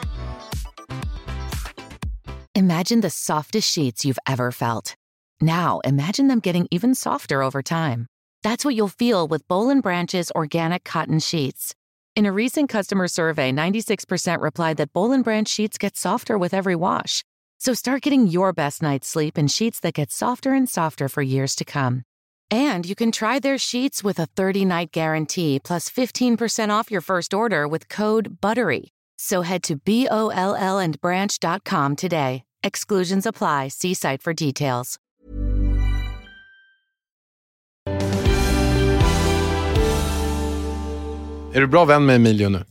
Speaker 17: Imagine the softest sheets you've ever felt. Now, imagine them getting even softer over time. That's what you'll feel with Boll & Branch's organic cotton sheets. In a recent customer survey, 96% replied that Boll & Branch sheets get softer with every wash. So start getting your best night's sleep in sheets that get softer and softer for years to come. And you can try their sheets with a 30-night guarantee plus 15% off your first order with code BUTTERY. So head to BOLLandbranch.com today. Exclusions apply. See site for details.
Speaker 1: Är du bra vän med Emilio nu?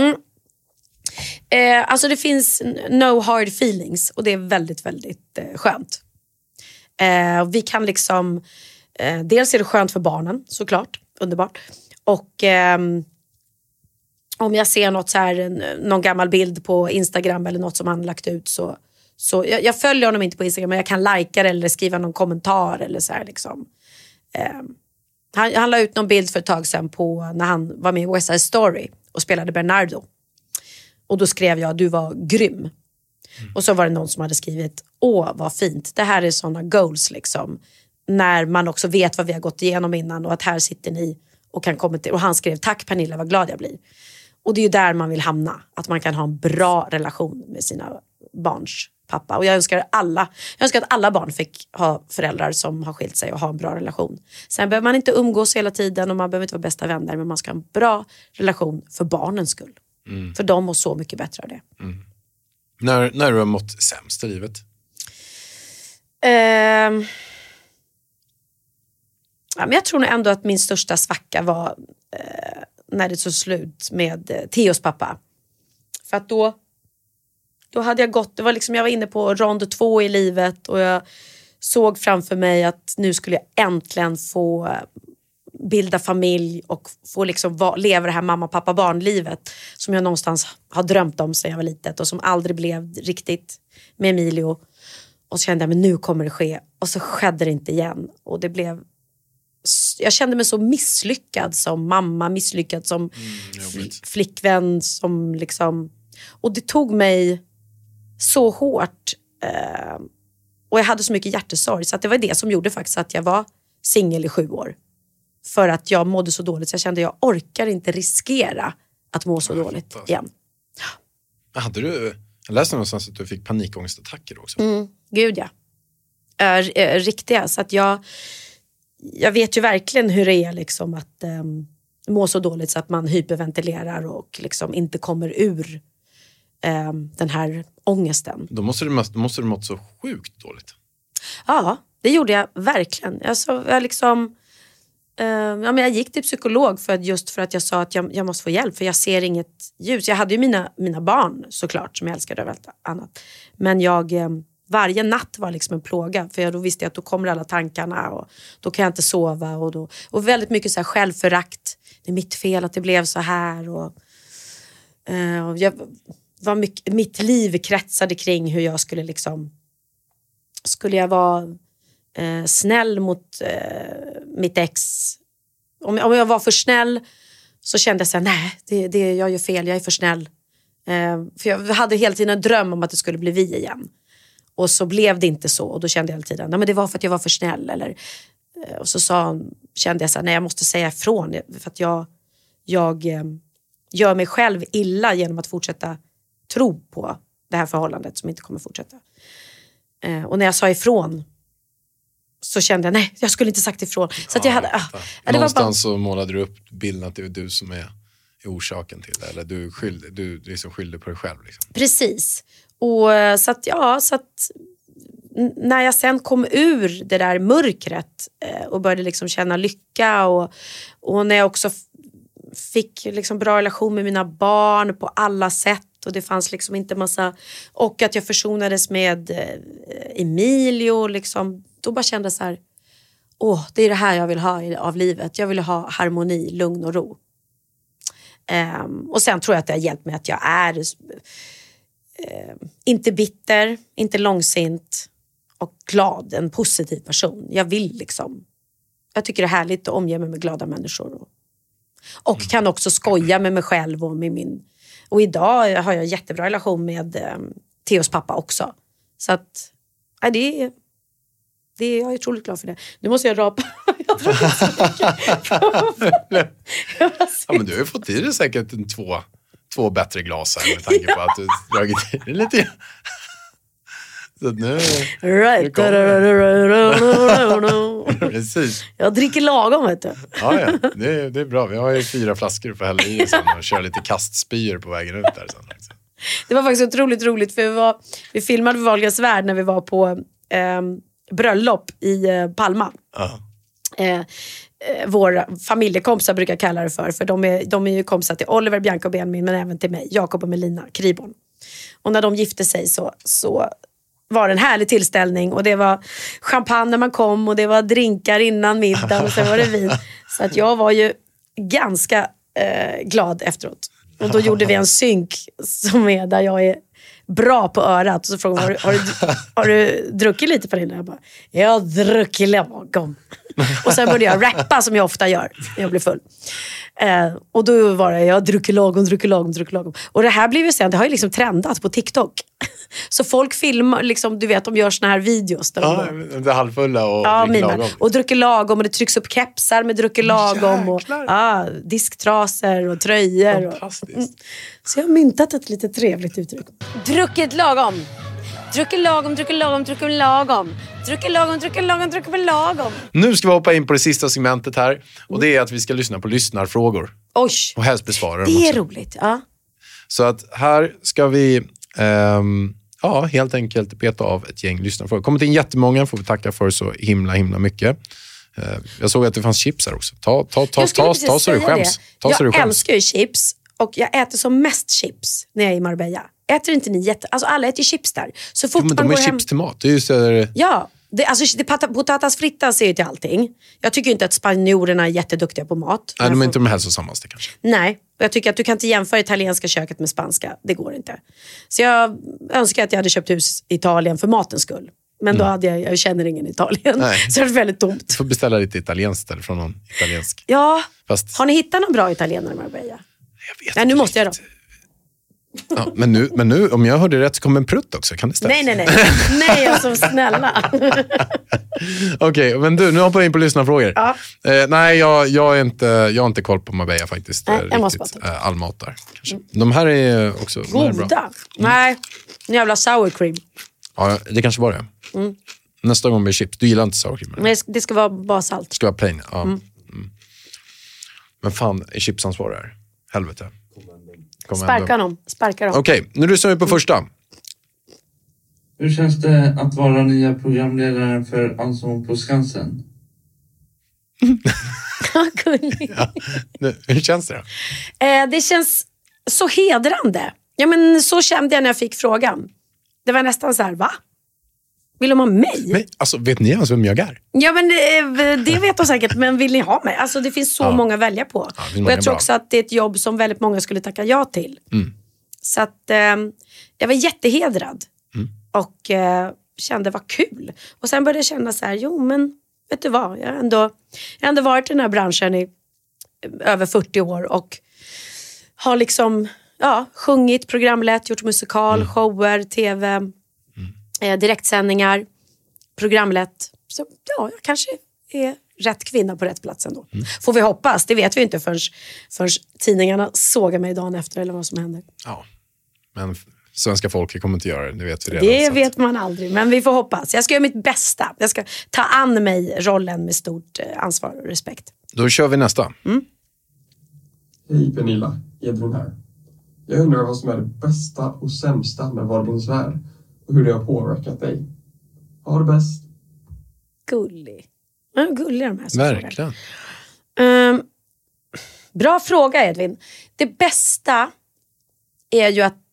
Speaker 8: Alltså det finns no hard feelings. Och det är väldigt, väldigt skönt. Vi kan liksom... dels är det skönt för barnen, såklart. Underbart. Och... om jag ser något så här, någon gammal bild på Instagram eller något som han lagt ut så jag följer honom inte på Instagram, men jag kan likea det eller skriva någon kommentar eller så här liksom. Han la ut någon bild för ett tag sedan på när han var med i West Side Story och spelade Bernardo. Och då skrev jag, du var grym. Och så var det någon som hade skrivit, åh vad fint, det här är sådana goals liksom. När man också vet vad vi har gått igenom innan och att här sitter ni och kan kommentera. Och han skrev, tack Pernilla, vad glad jag blir. Och det är ju där man vill hamna. Att man kan ha en bra relation med sina barns pappa. Och jag önskar att alla barn fick ha föräldrar som har skilt sig och ha en bra relation. Sen behöver man inte umgås hela tiden och man behöver inte vara bästa vänner. Men man ska ha en bra relation för barnens skull. För de mår så mycket bättre av det.
Speaker 1: När du har mått sämst i livet?
Speaker 8: Men jag tror nog ändå att min största svacka var när det tog slut med Theos pappa. För att då hade jag gått, det var liksom, jag var inne på rond 2 i livet och jag såg framför mig att nu skulle jag äntligen få bilda familj och få liksom leva det här mamma, pappa, barnlivet som jag någonstans har drömt om sedan jag var litet och som aldrig blev riktigt med Emilio. Och så kände jag, men nu kommer det ske. Och så skedde det inte igen. Och det blev... Jag kände mig så misslyckad som mamma, misslyckad som flickvän, som liksom... Och det tog mig så hårt. Och jag hade så mycket hjärtesorg. Så att det var det som gjorde faktiskt att jag var singel i 7 år. För att jag mådde så dåligt. Så jag kände att jag orkar inte riskera att må så dåligt igen.
Speaker 1: Jag läste någonstans att du fick panikångestattacker också.
Speaker 8: Gud ja. Riktiga. Så att jag vet ju verkligen hur det är liksom att må så dåligt så att man hyperventilerar och liksom inte kommer ur den här ångesten.
Speaker 1: Då måste du mått så sjukt dåligt.
Speaker 8: Ja, det gjorde jag verkligen. Jag gick till psykolog för att jag sa att jag måste få hjälp, för jag ser inget ljus. Jag hade ju mina barn såklart som jag älskade över allt annat. Men varje natt var liksom en plåga, för då visste jag att då kommer alla tankarna och då kan jag inte sova och väldigt mycket så här självförakt. Det är mitt fel att det blev så här och mitt liv kretsade kring hur jag skulle jag vara snäll mot mitt ex. Om jag var för snäll så kände jag så här, nej, jag gör fel, jag är för snäll. För jag hade hela tiden en dröm om att det skulle bli vi igen. Och så blev det inte så. Och då kände jag hela tiden, nej men det var för att jag var för snäll. Och så kände jag så här, nej jag måste säga ifrån. För att jag gör mig själv illa genom att fortsätta tro på det här förhållandet som inte kommer fortsätta. Och när jag sa ifrån så kände jag, nej, jag skulle inte sagt ifrån. Så att jag hade...
Speaker 1: Någonstans så målade du upp bilden att det är du som är orsaken till det. Eller du är liksom skyldig på dig själv. Liksom.
Speaker 8: Precis. Och så att när jag sen kom ur det där mörkret och började liksom känna lycka och när jag också fick liksom bra relation med mina barn på alla sätt och det fanns liksom inte massa, och att jag försonades med Emilio liksom, då bara kände jag så här, det är det här jag vill ha av livet. Jag vill ha harmoni, lugn och ro. Och sen tror jag att det har hjälpt mig att jag är inte bitter, inte långsint och glad, en positiv person. Jag tycker det är härligt att omge mig med glada människor och kan också skoja med mig själv och idag har jag en jättebra relation med Theos pappa också. Så att jag är otroligt glad för det. Nu måste jag rapa.
Speaker 1: Men du har ju fått i dig säkert två bättre glas här med tanke på att du dragit i dig lite. Så nu precis.
Speaker 8: Jag dricker lagom, vet du.
Speaker 1: Ja, det är bra. Vi har ju 4 flaskor för hälla i sen och kör lite kastspyor på vägen ut där sen.
Speaker 8: Det var faktiskt otroligt roligt för vi filmade för Wahlgrens värld när vi var på bröllop i Palma. Vår familjekompisar brukar kalla det för de är ju kompisar till Oliver, Bianca och Benjamin, men även till mig, Jakob och Melina Kribon. Och när de gifte sig så var det en härlig tillställning och det var champagne när man kom och det var drinkar innan middagen och sen var det vin. Så att jag var ju ganska glad efteråt. Och då gjorde vi en synk som är där jag är bra på örat. Och så frågade har du druckit lite på det? Jag har druckit lagom. Och sen började jag rappa som jag ofta gör när jag blir full. Och då var det, jag har druckit lagom. Och det här blev ju sen, det har ju liksom trendat på TikTok. Så folk filmar, liksom, du vet, de gör såna här videos. Där
Speaker 1: det är halvfulla och druckit lagom.
Speaker 8: Och druckit lagom, och det trycks upp kepsar med druckit lagom. Och disktraser och tröjor.
Speaker 1: Fantastiskt.
Speaker 8: Så jag har myntat ett lite trevligt uttryck. Druckit lagom. Druckit lagom.
Speaker 1: Nu ska vi hoppa in på det sista segmentet här. Och det är att vi ska lyssna på lyssnarfrågor.
Speaker 8: Oj.
Speaker 1: Och helst besvara dem
Speaker 8: Det är
Speaker 1: också.
Speaker 8: roligt, ja.
Speaker 1: Så att här ska vi helt enkelt peta av ett gäng lyssnarfrågor. Kommit in jättemånga, får vi tacka för så himla mycket. Jag såg att det fanns chips här också. Ta så du skäms.
Speaker 8: Jag älskar ju chips och jag äter som mest chips när jag är i Marbella. Äter inte ni alla äter ju chips där. Så fort
Speaker 1: men
Speaker 8: man
Speaker 1: de
Speaker 8: går
Speaker 1: är
Speaker 8: hem...
Speaker 1: chips till mat. Det är ju så
Speaker 8: Ja, potatas fritas är ju till allting. Jag tycker inte att spanjorerna är jätteduktiga på mat.
Speaker 1: Nej, de är inte de hälsosammaste kanske.
Speaker 8: Nej, jag tycker att du kan inte jämföra italienska köket med spanska. Det går inte. Så jag önskar att jag hade köpt hus i Italien för matens skull. Men då hade jag känner ingen Italien. Nej. Så det är väldigt tomt.
Speaker 1: Du får beställa lite italienskt eller från någon italiensk.
Speaker 8: Ja, har ni hittat någon bra italienare i Marbella?
Speaker 1: Jag vet
Speaker 8: Nej, nu måste jag då.
Speaker 1: Ja, men nu, om jag hörde rätt så kommer en prutt också. Kan det stämma?
Speaker 8: Nej, alltså snälla.
Speaker 1: Okej, men du, nu hoppar jag in på lyssnarfrågor.
Speaker 8: Ja.
Speaker 1: Nej, jag har inte koll på Marbella faktiskt.
Speaker 8: Nej, jag måste
Speaker 1: riktigt. All mat där, kanske. De här är också
Speaker 8: goda. Nej, en jävla sour cream.
Speaker 1: Ja, det kanske var det. Nästa gång med chips. Du gillar inte sour cream?
Speaker 8: Nej, det ska vara bara salt.
Speaker 1: Det ska vara plain, ja. Men fan, är chips ansvarig här? Helvete.
Speaker 8: Sparka dem.
Speaker 1: Okej, nu lyssnar vi på första.
Speaker 18: Hur känns det att vara nya programledare för Allsång på Skansen?
Speaker 1: Hur känns det då?
Speaker 8: Det känns så hedrande. Ja, men så kände jag när jag fick frågan. Det var nästan så här, va? Vill de ha mig?
Speaker 1: Men, alltså, vet ni vem jag är?
Speaker 8: Ja, men det vet de säkert. Men vill ni ha mig? Alltså, det finns så många att välja på. Ja, och jag tror också att det är ett jobb som väldigt många skulle tacka ja till. Så att jag var jättehedrad. Och kände vad kul. Och sen började jag känna så här, jo men vet du vad? Jag har ändå varit i den här branschen i över 40 år. Och har liksom sjungit, programlett, gjort musikal, shower, tv, direktsändningar, programlett. Så jag kanske är rätt kvinna på rätt plats ändå. Får vi hoppas, det vet vi inte förrän tidningarna sågar mig dagen efter eller vad som händer.
Speaker 1: Ja, men svenska folket kommer inte göra det, vet vi redan.
Speaker 8: Det vet man aldrig, men vi får hoppas. Jag ska göra mitt bästa. Jag ska ta an mig rollen med stort ansvar och respekt.
Speaker 1: Då kör vi nästa.
Speaker 19: Hej Pernilla, Edvin här. Jag undrar vad som är det bästa och sämsta med Wahlgrens värld och hur det har påverkat dig. Ha det bäst.
Speaker 8: Gullig. Gulliga de här som
Speaker 1: verkligen.
Speaker 8: Bra fråga, Edvin. Det bästa är ju att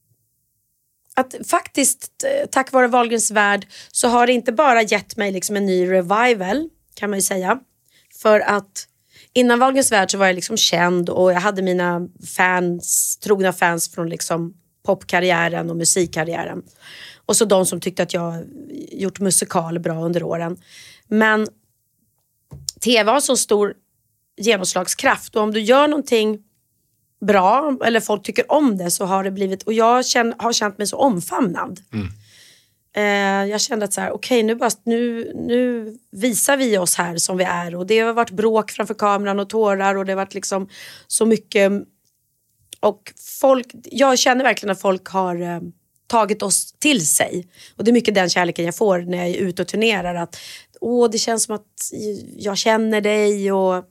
Speaker 8: faktiskt tack vare Wahlgrens värld så har det inte bara gett mig liksom en ny revival, kan man ju säga. För att innan Wahlgrens värld så var jag liksom känd och jag hade mina trogna fans från liksom popkarriären och musikkarriären. Och så de som tyckte att jag gjort musikal bra under åren. Men tv har så stor genomslagskraft och om du gör någonting bra eller folk tycker om det så har det blivit, och jag har känt mig så omfamnad. Jag kände att så här, okej, nu visar vi oss här som vi är, och det har varit bråk framför kameran och tårar och det har varit liksom så mycket, och jag känner verkligen att folk har tagit oss till sig, och det är mycket den kärleken jag får när jag är ute och turnerar, att det känns som att jag känner dig och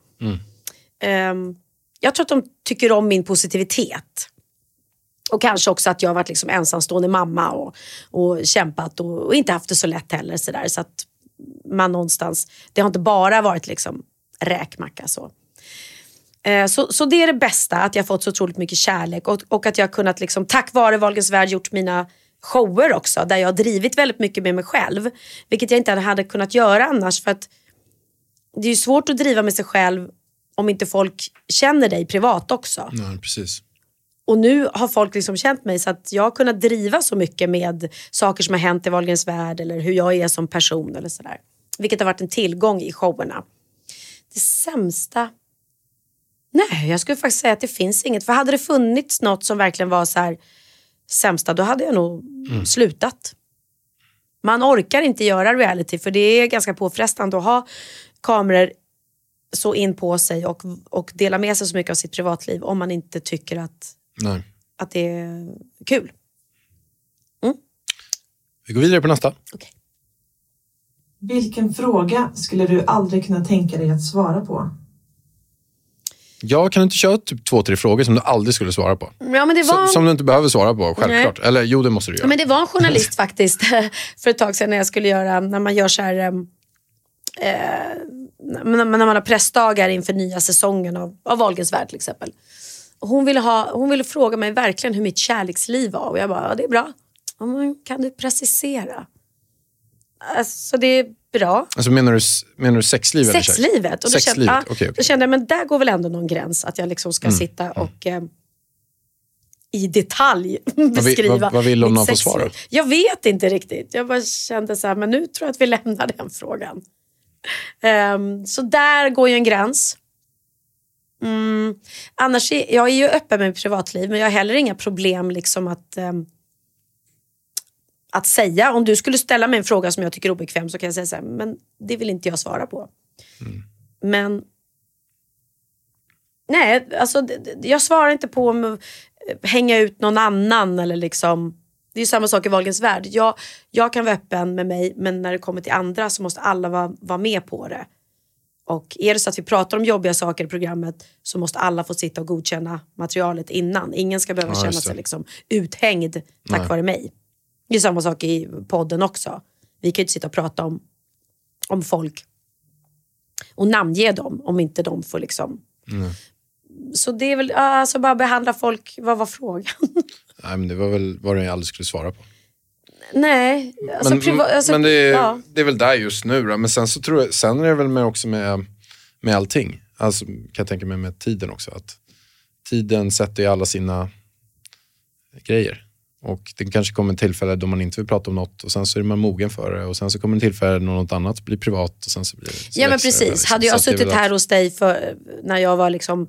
Speaker 8: jag tror att de tycker om min positivitet. Och kanske också att jag har varit liksom ensamstående mamma och kämpat och inte haft det så lätt heller. Så att man någonstans, det har inte bara varit liksom räkmacka så. Så det är det bästa, att jag fått så otroligt mycket kärlek. Och att jag har kunnat liksom, tack vare Wahlgrens värld, gjort mina shower också. Där jag har drivit väldigt mycket med mig själv. Vilket jag inte hade kunnat göra annars. För att det är ju svårt att driva med sig själv om inte folk känner dig privat också.
Speaker 1: Nej, precis.
Speaker 8: Och nu har folk liksom känt mig så att jag har kunnat driva så mycket med saker som har hänt i Wahlgrens värld eller hur jag är som person eller sådär. Vilket har varit en tillgång i showerna. Det sämsta? Nej, jag skulle faktiskt säga att det finns inget. För hade det funnits något som verkligen var så här sämsta, då hade jag nog slutat. Man orkar inte göra reality, för det är ganska påfrestande att ha kameror så in på sig och dela med sig så mycket av sitt privatliv om man inte tycker att det är kul.
Speaker 1: Vi går vidare på nästa.
Speaker 8: Okay.
Speaker 20: Vilken fråga skulle du aldrig kunna tänka dig att svara på?
Speaker 1: Jag kan inte köra typ 2-3 frågor som du aldrig skulle svara på.
Speaker 8: Ja, men det var...
Speaker 1: som du inte behöver svara på, självklart. Nej. Eller jo, det måste du göra.
Speaker 8: Men det var en journalist faktiskt för ett tag sedan när man gör så här... när man har pressdagar inför nya säsongen av Wahlgrens värld till exempel. Och hon ville fråga mig verkligen hur mitt kärleksliv var. Och jag bara, det är bra. Kan du precisera? Alltså det är bra.
Speaker 1: Alltså menar du sexlivet?
Speaker 8: Sexlivet. Och
Speaker 1: sexlivet.
Speaker 8: Då kände jag, men där går väl ändå någon gräns. Att jag liksom ska sitta och i detalj beskriva
Speaker 1: vad vill hon få svara?
Speaker 8: Jag vet inte riktigt. Jag bara kände så här, men nu tror jag att vi lämnar den frågan. Så där går ju en gräns. Annars jag är ju öppen med privatliv, men jag har heller inga problem liksom att säga. Om du skulle ställa mig en fråga som jag tycker är obekväm, så kan jag säga så här, men det vill inte jag svara på. Men nej, alltså jag svarar inte på om hänga ut någon annan eller liksom. Det är ju samma sak i Wahlgrens värld. Jag kan vara öppen med mig, men när det kommer till andra så måste alla vara med på det. Och är det så att vi pratar om jobbiga saker i programmet, så måste alla få sitta och godkänna materialet innan. Ingen ska behöva känna sig liksom uthängd tack vare mig. Det är samma sak i podden också. Vi kan ju inte sitta och prata om folk och namnge dem om inte de får liksom. Så det är väl alltså bara behandla folk. Vad var frågan?
Speaker 7: Nej, men det var väl vad du aldrig skulle svara på.
Speaker 8: Nej, alltså
Speaker 7: men det är väl där just nu då. Men sen så tror jag, sen är det väl med allting. Alltså kan jag tänka mig med tiden också, att tiden sätter ju alla sina grejer. Och det kanske kommer en tillfälle då man inte vill prata om något, och sen så är man mogen för det, och sen så kommer en tillfälle när något annat blir privat, och sen så blir det
Speaker 8: ja, men precis.
Speaker 7: Liksom.
Speaker 8: Hade jag suttit här hos dig när jag var liksom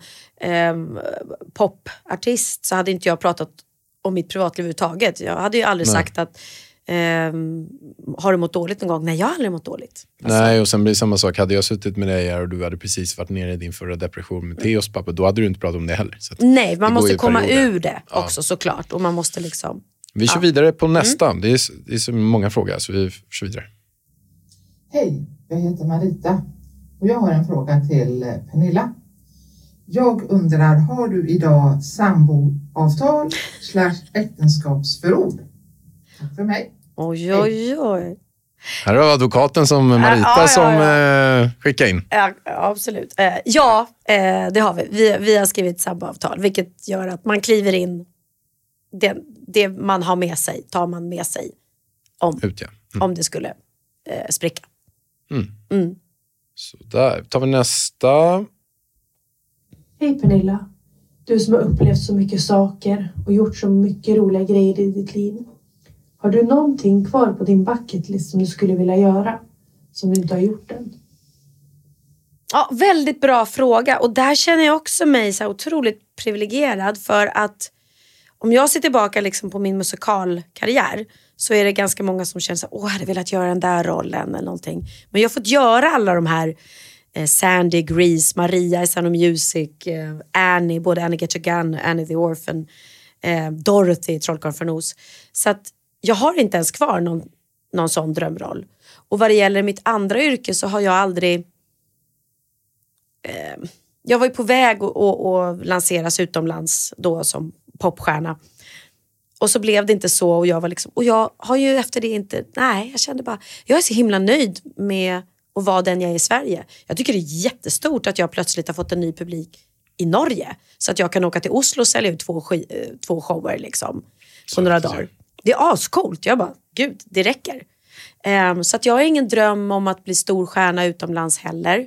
Speaker 8: popartist, så hade inte jag pratat om mitt privatliv överhuvudtaget. Jag hade ju aldrig sagt att har du mått dåligt någon gång? Nej, jag har aldrig mått dåligt. Alltså.
Speaker 7: Nej, och sen blir det samma sak. Hade jag suttit med dig här och du hade precis varit nere i din förra depression med Theos pappa, då hade du inte pratat om det heller. Så
Speaker 8: nej, man måste komma ur det också såklart. Och man måste liksom.
Speaker 7: Vi kör vidare på nästa. Det är så många frågor, så vi kör vidare.
Speaker 21: Hej, jag heter Marita och jag har en fråga till Pernilla. Jag undrar, har du idag samboavtal / äktenskapsförord? Tack för mig.
Speaker 8: Oj.
Speaker 7: Här har advokaten som Marita som skickar in.
Speaker 8: Ja, absolut. Det har vi. Vi har skrivit samboavtal, vilket gör att man kliver in det man har med sig, tar man med sig om det skulle spricka.
Speaker 7: Så där tar vi nästa.
Speaker 20: Hej Pernilla. Du som har upplevt så mycket saker och gjort så mycket roliga grejer i ditt liv. Har du någonting kvar på din bucketlist som du skulle vilja göra, som du inte har gjort än?
Speaker 8: Ja, väldigt bra fråga. Och där känner jag också mig så otroligt privilegierad, för att om jag ser tillbaka liksom på min musikalkarriär, så är det ganska många som känner så här, jag hade velat göra den där rollen eller någonting. Men jag har fått göra alla de här Sandy, Grease, Maria i Sound of Music, Annie, både Annie Get Your Gun, Annie the Orphan, Dorothy, Trollkarlen från Oz. Så att jag har inte ens kvar någon sån drömroll. Och vad det gäller mitt andra yrke, så har jag aldrig jag var ju på väg att lanseras utomlands då som popstjärna. Och så blev det inte så, och jag var liksom, och jag har ju efter det inte, jag kände bara, jag är så himla nöjd med att vara den jag är i Sverige. Jag tycker det är jättestort att jag plötsligt har fått en ny publik i Norge, så att jag kan åka till Oslo och sälja ut 2 shower liksom på några dagar. Det är ascoolt. Jag bara, gud, det räcker. Så att jag har ingen dröm om att bli stor stjärna utomlands heller.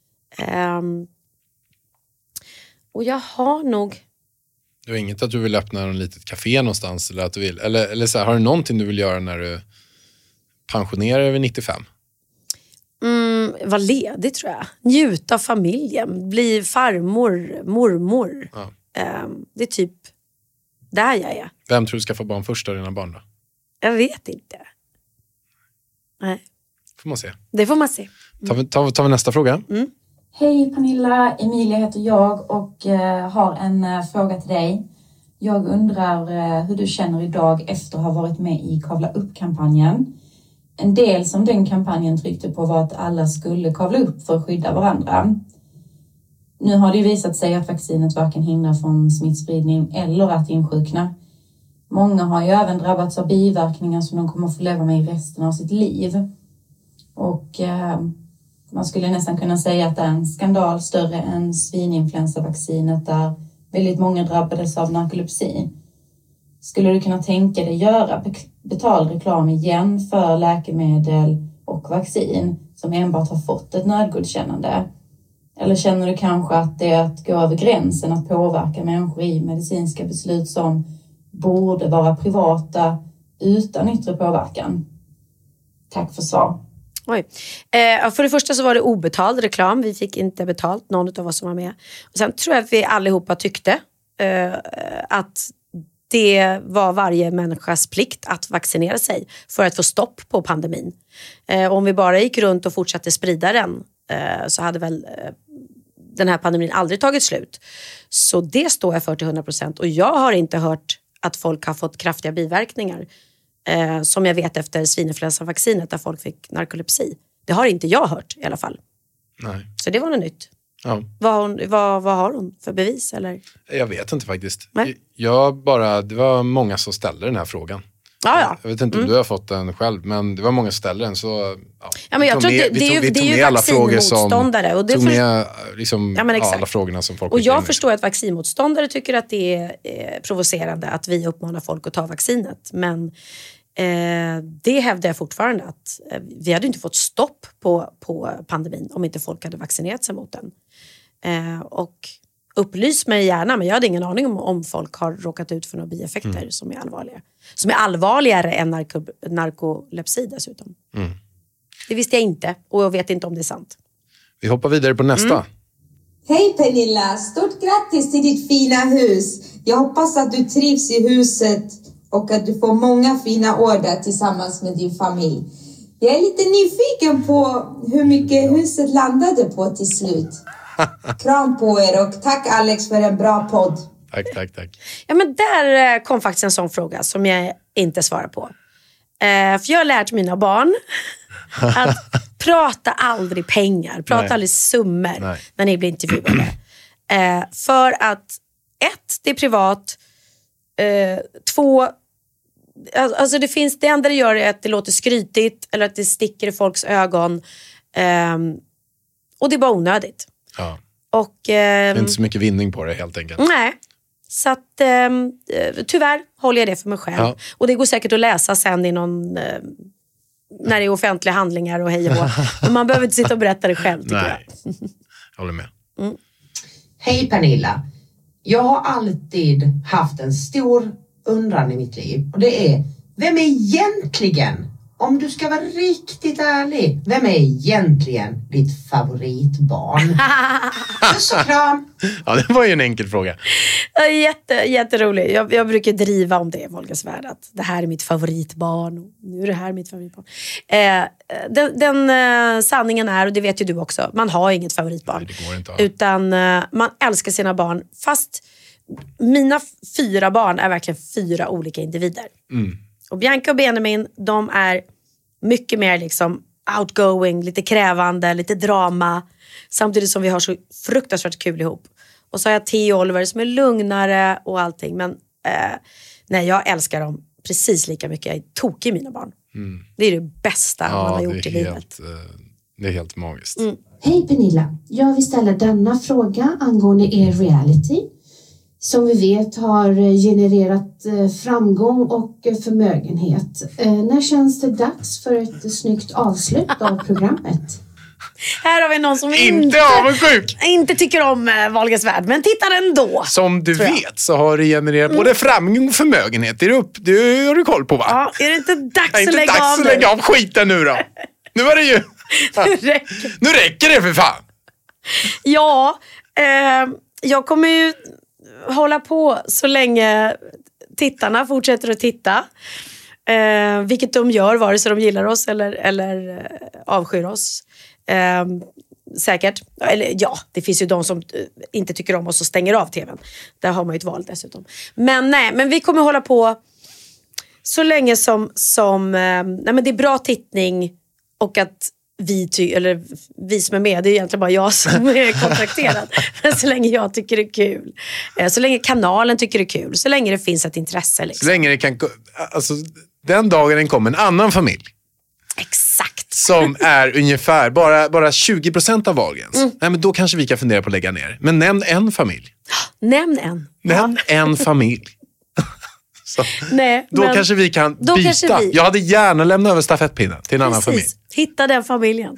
Speaker 8: Och jag har nog.
Speaker 7: Du har inget att du vill öppna en litet café någonstans, eller att du vill, eller så här, har du någonting du vill göra när du pensionerar över 95?
Speaker 8: Var ledig tror jag. Njuta av familjen, bli farmor, mormor.
Speaker 7: Ja.
Speaker 8: Det är typ där jag är.
Speaker 7: Vem tror du ska få barn först av dina barn då?
Speaker 8: Jag vet inte. Nej.
Speaker 7: Får man se.
Speaker 8: Det får man se.
Speaker 7: Tar vi nästa fråga.
Speaker 22: Hej Pernilla, Emilia heter jag och har en fråga till dig. Jag undrar hur du känner idag efter att ha varit med i Kavla upp-kampanjen. En del som den kampanjen tryckte på var att alla skulle kavla upp för att skydda varandra. Nu har det visat sig att vaccinet varken hindrar från smittspridning eller att insjukna. Många har ju även drabbats av biverkningar som de kommer att få leva med i resten av sitt liv. Och man skulle nästan kunna säga att det är en skandal större än svininfluensavaccinet där väldigt många drabbades av narkolepsi. Skulle du kunna tänka dig göra betald reklam igen för läkemedel och vaccin som enbart har fått ett nödgodkännande? Eller känner du kanske att det är att gå över gränsen att påverka människor i medicinska beslut som borde vara privata utan yttre påverkan? Tack för svar.
Speaker 8: Oj. För det första så var det obetald reklam. Vi fick inte betalt, någon av oss som var med. Och sen tror jag att vi allihopa tyckte att det var varje människas plikt att vaccinera sig för att få stopp på pandemin. Om vi bara gick runt och fortsatte sprida den så hade väl den här pandemin aldrig tagit slut. Så det står jag för till 100%. Och jag har inte hört att folk har fått kraftiga biverkningar. Som jag vet efter svinefluensavaccinet där folk fick narkolepsi. Det har inte jag hört i alla fall.
Speaker 7: Nej.
Speaker 8: Så det var något nytt.
Speaker 7: Ja.
Speaker 8: Vad har hon för bevis? Eller?
Speaker 7: Jag vet inte faktiskt.
Speaker 8: Nej.
Speaker 7: Det var många som ställde den här frågan.
Speaker 8: Ja.
Speaker 7: Jag vet inte om du har fått den själv, men det var många som ställde den. Så,
Speaker 8: ja, men jag tror att det är ju vaccinmotståndare. Och det
Speaker 7: tog med liksom, alla frågorna som folk.
Speaker 8: Och jag förstår att vaccinmotståndare tycker att det är provocerande att vi uppmanar folk att ta vaccinet. Men det hävdar jag fortfarande att vi hade inte fått stopp på pandemin om inte folk hade vaccinerat sig mot den. Och upplys mig gärna, men jag hade ingen aning om folk har råkat ut för några bieffekter som är allvarliga. Som är allvarligare än narkolepsi dessutom. Det visste jag inte och jag vet inte om det är sant.
Speaker 7: Vi hoppar vidare på nästa.
Speaker 2: Hej Pernilla, stort grattis till ditt fina hus. Jag hoppas att du trivs i huset och att du får många fina år där tillsammans med din familj. Jag är lite nyfiken på hur mycket huset landade på till slut. Kram på er och tack Alex för en bra podd.
Speaker 7: Tack.
Speaker 8: Ja, men där kom faktiskt en sån fråga som jag inte svarar på. För jag har lärt mina barn att prata aldrig pengar, prata aldrig summor när ni blir intervjuade. För att 1, det är privat. 2, alltså det enda det gör är att det låter skrytigt eller att det sticker i folks ögon. Och det är bara onödigt.
Speaker 7: Ja.
Speaker 8: Och,
Speaker 7: det är inte så mycket vinning på det helt enkelt.
Speaker 8: Nej, så att tyvärr håller jag det för mig själv. Ja. Och det går säkert att läsa sen i någon när det är offentliga handlingar och hej och hå. Men man behöver inte sitta och berätta det själv, tycker jag.
Speaker 7: Jag håller med.
Speaker 10: Hej Pernilla. Jag har alltid haft en stor undran i mitt liv. Och det är, vem är egentligen, om du ska vara riktigt ärlig, vem är egentligen ditt favoritbarn? Puss och kram.
Speaker 7: Ja, det var ju en enkel fråga.
Speaker 8: Jätterolig. Jag brukar driva om det i Volgas värld. Att det här är mitt favoritbarn. Nu är det här mitt favoritbarn. Den sanningen är, och det vet ju du också, man har inget favoritbarn.
Speaker 7: Nej, det går inte.
Speaker 8: Utan man älskar sina barn. Fast mina 4 barn är verkligen 4 olika individer. Och Bianca och Benjamin, de är mycket mer liksom outgoing, lite krävande, lite drama. Samtidigt som vi har så fruktansvärt kul ihop. Och så har jag Theo och Oliver som är lugnare och allting. Men nej, jag älskar dem precis lika mycket. Jag är tokig i mina barn. Det är det bästa man har gjort i livet.
Speaker 7: Det är helt magiskt.
Speaker 3: Hej Pernilla, jag vill ställa denna fråga angående er reality. Som vi vet har genererat framgång och förmögenhet. När känns det dags för ett snyggt avslut av programmet?
Speaker 8: Här har vi någon som inte tycker om Volgas värld, men tittar ändå.
Speaker 7: Som du vet så har det genererat både framgång och förmögenhet. Det har du koll på, va?
Speaker 8: Ja, är det inte dags
Speaker 7: att lägga av skiten nu då? Nu var det ju... Nu räcker det för fan.
Speaker 8: Ja, jag kommer ju hålla på så länge tittarna fortsätter att titta. Vilket de gör, vare sig de gillar oss eller avskyr oss. Säkert. Eller ja, det finns ju de som inte tycker om oss och stänger av tvn. Där har man ju ett val dessutom. Men vi kommer hålla på så länge som det är bra tittning och att vi som är med, det är egentligen bara jag som är kontrakterad. Men så länge jag tycker det är kul. Så länge kanalen tycker det är kul. Så länge det finns ett intresse. Liksom.
Speaker 7: Så länge det kan... Alltså, den dagen den kommer en annan familj.
Speaker 8: Exakt.
Speaker 7: Som är ungefär bara 20% av Wahlgrens. Nej, men då kanske vi kan fundera på att lägga ner. Men nämn en familj.
Speaker 8: Nämn en.
Speaker 7: Nämn en familj. Så,
Speaker 8: nej,
Speaker 7: då kanske vi kan byta. Jag hade gärna lämnat över stafettpinnen till en annan familj.
Speaker 8: Hitta den familjen.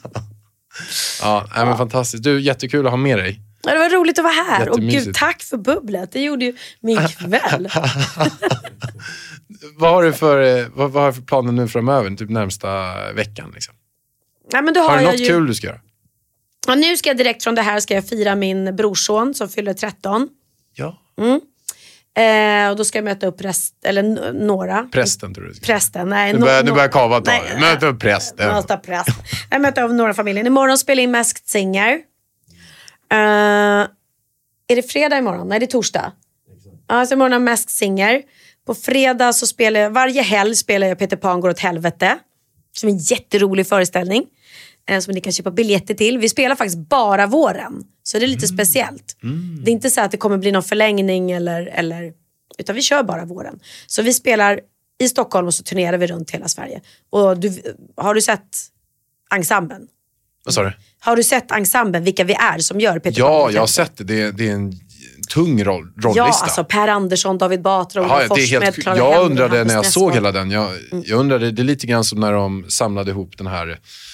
Speaker 7: Ja, men fantastiskt. Du, jättekul att ha med dig.
Speaker 8: Ja, det var roligt att vara här. Och gud, tack för bubblet. Det gjorde ju min kväll.
Speaker 7: Vad har du för planer nu framöver? Typ närmsta veckan liksom?
Speaker 8: Nej, men då
Speaker 1: har du
Speaker 8: jag
Speaker 1: något kul du ska göra?
Speaker 8: Ja, nu ska jag direkt från det här ska jag fira min brorson som fyller 13.
Speaker 1: Ja.
Speaker 8: Och då ska jag möta upp några.
Speaker 1: Prästen tror du?
Speaker 8: Prästen, nej.
Speaker 1: Du börjar kava ta. Möta upp prästen.
Speaker 8: Jag möter upp några familjer. Imorgon spelar jag in Masked Singer. Är det fredag imorgon? Nej, det är torsdag. Ja, så imorgon har Masked Singer. På fredag så spelar jag, varje helg spelar jag Peter Pan går åt helvete. Som är en jätterolig föreställning. Som ni kan köpa biljetter till. Vi spelar faktiskt bara våren. Så det är lite speciellt. Det är inte så att det kommer bli någon förlängning eller utan vi kör bara våren. Så vi spelar i Stockholm och så turnerar vi runt hela Sverige. Och har du sett ensemblen?
Speaker 1: Vad sa du?
Speaker 8: Har du sett ensemblen, vilka vi är som gör Peter Pan?
Speaker 1: Ja, jag har sett det. Det är en tung rollista.
Speaker 8: Ja, alltså Per Andersson, David Batra, Olof Forssmed, Clara
Speaker 1: jag
Speaker 8: Henry,
Speaker 1: undrade
Speaker 8: Hampus
Speaker 1: när jag
Speaker 8: Nessvold.
Speaker 1: såg hela den. Jag undrade, det är lite grann som när de samlade ihop den här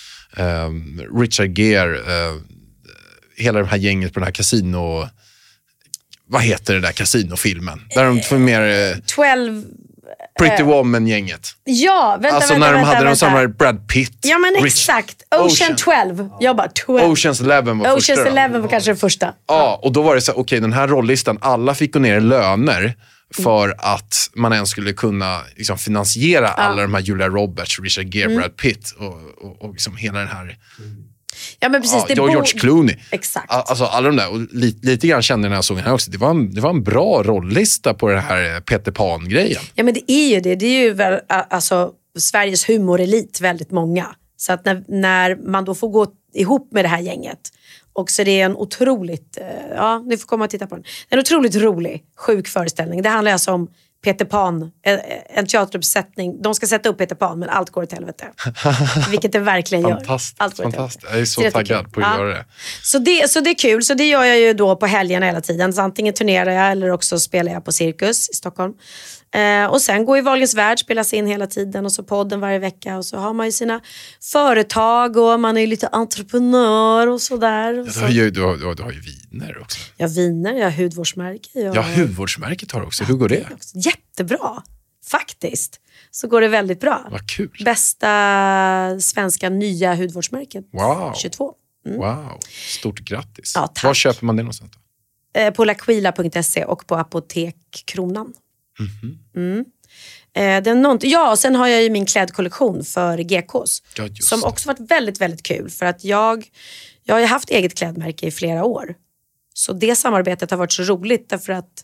Speaker 1: Richard Gere, hela det här gänget på den här kasino... Vad heter det där kasinofilmen? Där de får mer...
Speaker 8: 12...
Speaker 1: Pretty Woman-gänget.
Speaker 8: Ja,
Speaker 1: Alltså när de hade de samma Brad Pitt.
Speaker 8: Ja, men exakt. Ocean 12. Jag bara 12.
Speaker 1: Ocean's 11 var första.
Speaker 8: Ocean's 11 var kanske den första.
Speaker 1: Ja, och då var det så okej, den här rollistan, alla fick gå ner i löner för att man ens skulle kunna liksom, finansiera alla de här Julia Roberts, Richard Gere, Brad Pitt och liksom hela den här...
Speaker 8: Ja, men precis.
Speaker 1: George Clooney.
Speaker 8: Exakt.
Speaker 1: Alltså alla de där. Och lite grann kände när jag såg den här också. Det var en bra rollista på den här Peter Pan-grejen.
Speaker 8: Ja, men det är ju det. Det är ju väl, alltså, Sveriges humorelit väldigt många. Så att när man då får gå ihop med det här gänget. Och så det är en otroligt... Ja, ni får komma och titta på den. Det är en otroligt rolig, sjuk föreställning. Det handlar alltså om Peter Pan, en teateruppsättning. De ska sätta upp Peter Pan, men allt går åt helvete. Vilket det verkligen gör.
Speaker 1: Fantastiskt. Jag är så taggad på att göra det.
Speaker 8: Så det är kul. Så det gör jag ju då på helgerna hela tiden. Så antingen turnerar jag eller också spelar jag på Cirkus i Stockholm. Och sen går ju Wahlgrens värld, spelas in hela tiden. Och så podden varje vecka. Och så har man ju sina företag och man är ju lite entreprenör och sådär.
Speaker 1: Du har ju viner också.
Speaker 8: Jag har viner, jag har hudvårdsmärke.
Speaker 1: Ja, hudvårdsmärket har du också. Hur går det?
Speaker 8: Jättebra, faktiskt. Så går det väldigt bra.
Speaker 1: Vad kul.
Speaker 8: Bästa svenska nya hudvårdsmärket 22.
Speaker 1: Wow, stort grattis.
Speaker 8: Ja, tack.
Speaker 1: Var köper man det någonstans då?
Speaker 8: På laquila.se och på Apotek Kronan. Det är sen har jag ju min klädkollektion för GKs.
Speaker 1: Ja,
Speaker 8: som också varit väldigt, väldigt kul. För att jag har ju haft eget klädmärke i flera år. Så det samarbetet har varit så roligt därför att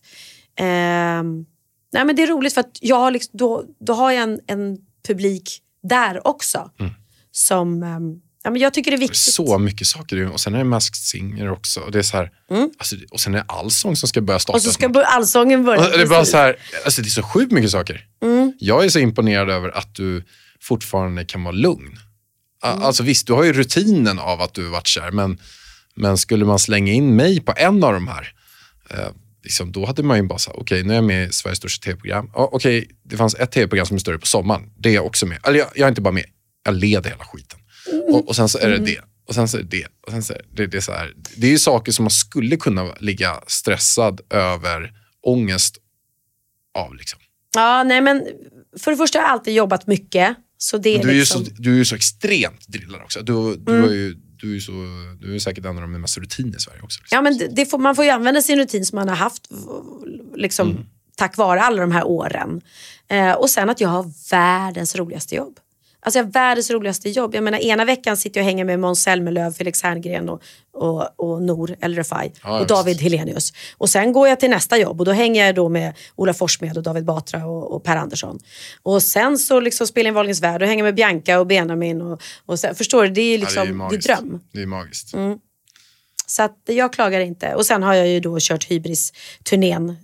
Speaker 8: nej, men det är roligt för att jag har liksom, då har jag en publik där också. Som ja, men jag tycker det är viktigt.
Speaker 1: Så mycket saker. Och sen är det Masked Singer också. Och det är så här, alltså, och sen är det Allsång som ska börja starta.
Speaker 8: Och så ska Allsången börja.
Speaker 1: Och det är bara så här, alltså det är så sjukt mycket saker. Jag är så imponerad över att du fortfarande kan vara lugn. Alltså visst, du har ju rutinen av att du har varit kär. Men skulle man slänga in mig på en av de här, liksom, då hade man ju bara sagt, okej, nu är jag med i Sveriges största tv-program. Okej, det fanns ett tv-program som är större på sommaren. Det är jag också med. Eller jag är inte bara med, jag leder hela skiten. Och sen så är det det. Och sen så är det det. Och sen så är det så här. Det är ju saker som man skulle kunna ligga stressad över, ångest av liksom.
Speaker 8: Ja, nej men för det första har jag alltid jobbat mycket. Så det är
Speaker 1: du är ju så extremt drillad också. Du är säkert en av de med mest rutin i Sverige också. Liksom.
Speaker 8: Ja, men man får ju använda sin rutin som man har haft liksom, tack vare alla de här åren. Och sen att jag har världens roligaste jobb. Alltså jag har världens roligaste jobb. Jag menar, ena veckan sitter jag och hänger med Måns Zelmerlöw, Felix Herngren och Nour El Refai och David Helenius. Och sen går jag till nästa jobb och då hänger jag då med Olof Forssmed och David Batra och Per Andersson. Och sen så liksom spelar jag Wahlgrens värld och hänger med Bianca och Benjamin och sen, förstår du, det är liksom det är dröm.
Speaker 1: Det är magiskt.
Speaker 8: Så att jag klagar inte. Och sen har jag ju då kört Hybris-turnén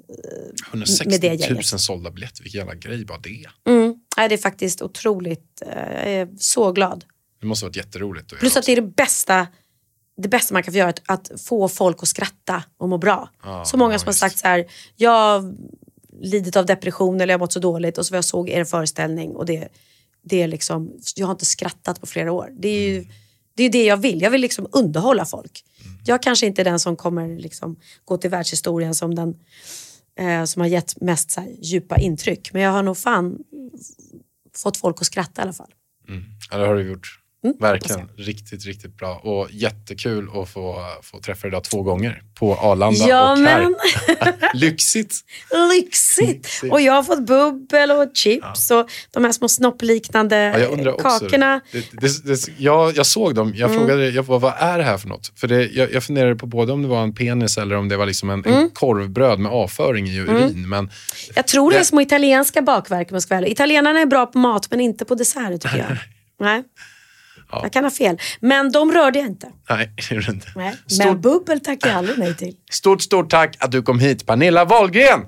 Speaker 1: 160 000 sålda biljetter, vilken jävla grej bara det.
Speaker 8: Det är faktiskt otroligt. Jag är så glad.
Speaker 1: Det måste ha varit jätteroligt.
Speaker 8: Plus att det är det bästa man kan få göra, att få folk att skratta och må bra. Så många som har sagt så här, jag har lidit av depression eller jag har mått så dåligt och så jag såg er föreställning och det är liksom, jag har inte skrattat på flera år. Det är ju det jag vill. Jag vill liksom underhålla folk. Jag kanske inte är den som kommer liksom gå till världshistorien som den som har gett mest så här djupa intryck. Men jag har nog fan fått folk att skratta i alla fall.
Speaker 1: Ja, det har du gjort. Verkligen, riktigt, riktigt bra. Och jättekul att få träffa dig idag 2 gånger på Arlanda och här. Lyxigt.
Speaker 8: Och jag har fått bubbel och chips och de här små snoppliknande kakorna.
Speaker 1: Jag såg dem, jag frågade vad är det här för något? För jag funderade på både om det var en penis eller om det var liksom en korvbröd med avföring i urin. Men
Speaker 8: jag tror det är små italienska bakverk. Italienarna är bra på mat men inte på dessert tycker jag. Nej.
Speaker 1: Ja.
Speaker 8: Jag kan ha fel. Men de rörde jag inte.
Speaker 1: Nej, det gjorde inte.
Speaker 8: Nej. Men bubbel tackar jag aldrig nej till.
Speaker 1: Stort tack att du kom hit, Pernilla Wahlgren!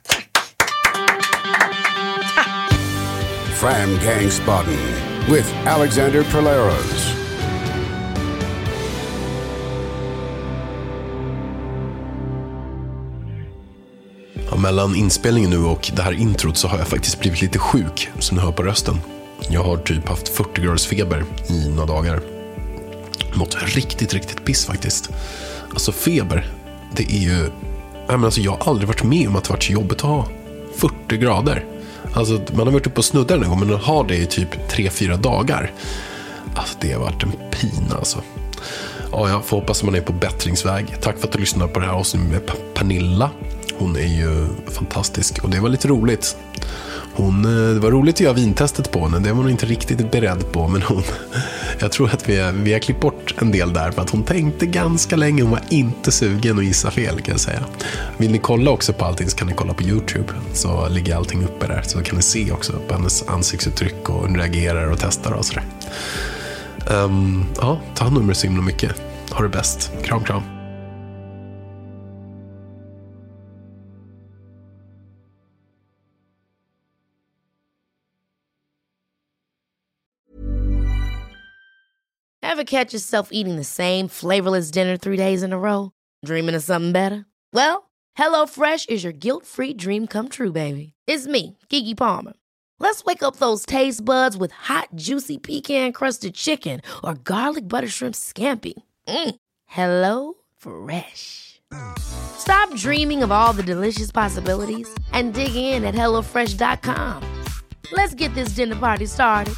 Speaker 6: Fram Gangsbaden with Alexander Polaros.
Speaker 7: Ja, mellan inspelningen nu och det här introt så har jag faktiskt blivit lite sjuk, som ni hör på rösten. Jag har typ haft 40 graders feber i några dagar. Mått riktigt piss faktiskt. Alltså feber, det är ju... jag har aldrig varit med om att det varit så jobbigt att ha 40 grader. Alltså man har varit uppe och snuddat den gång, men att ha det i typ 3-4 dagar. Alltså det har varit en pina alltså. Ja, jag får hoppas att man är på bättringsväg. Tack för att du lyssnade på det här avsnittet med Pernilla. Hon är ju fantastisk och det var lite roligt. Det var roligt att göra vintestet på henne. Det var hon inte riktigt beredd på. Men jag tror att vi har klippt bort en del där. För att hon tänkte ganska länge. Hon var inte sugen att gissa fel kan jag säga. Vill ni kolla också på allting så kan ni kolla på YouTube. Så ligger allting uppe där. Så kan ni se också på hennes ansiktsuttryck. Och hon reagerar och testar och sådär. Ta hand om er så himla mycket. Ha det bäst. Kram.
Speaker 16: Ever catch yourself eating the same flavorless dinner 3 days in a row? Dreaming of something better? Well, HelloFresh is your guilt-free dream come true, baby. It's me, Keke Palmer. Let's wake up those taste buds with hot, juicy pecan-crusted chicken or garlic butter shrimp scampi. Hello Fresh. Stop dreaming of all the delicious possibilities and dig in at HelloFresh.com. Let's get this dinner party started.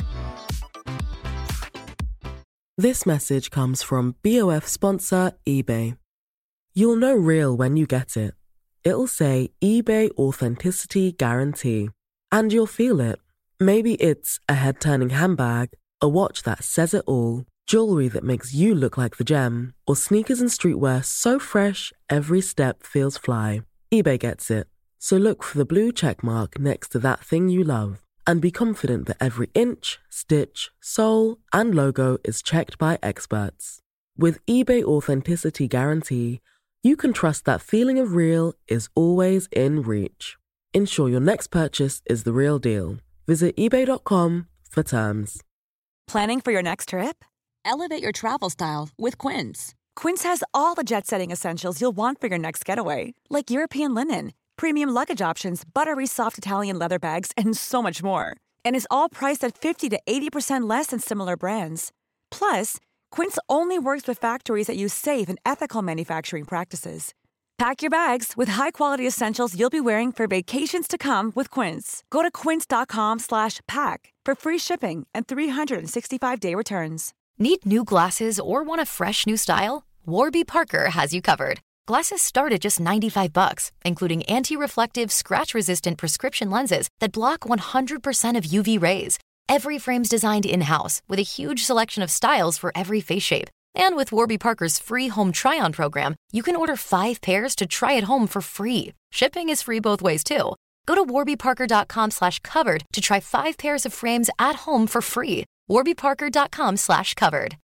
Speaker 4: This message comes from BOF sponsor eBay. You'll know real when you get it. It'll say eBay Authenticity Guarantee. And you'll feel it. Maybe it's a head-turning handbag, a watch that says it all, jewelry that makes you look like the gem, or sneakers and streetwear so fresh every step feels fly. eBay gets it. So look for the blue check mark next to that thing you love. And be confident that every inch, stitch, sole, and logo is checked by experts. With eBay Authenticity Guarantee, you can trust that feeling of real is always in reach. Ensure your next purchase is the real deal. Visit ebay.com for terms.
Speaker 5: Planning for your next trip? Elevate your travel style with Quince. Quince has all the jet-setting essentials you'll want for your next getaway, like European linen, premium luggage options, buttery soft Italian leather bags, and so much more. And is all priced at 50 to 80% less than similar brands. Plus, Quince only works with factories that use safe and ethical manufacturing practices. Pack your bags with high-quality essentials you'll be wearing for vacations to come with Quince. Go to quince.com/pack for free shipping and 365-day returns.
Speaker 23: Need new glasses or want a fresh new style? Warby Parker has you covered. Glasses start at just $95, including anti-reflective, scratch-resistant prescription lenses that block 100% of UV rays. Every frame's designed in-house with a huge selection of styles for every face shape. And with Warby Parker's free home try-on program, you can order 5 pairs to try at home for free. Shipping is free both ways, too. Go to warbyparker.com/covered to try 5 pairs of frames at home for free. warbyparker.com/covered.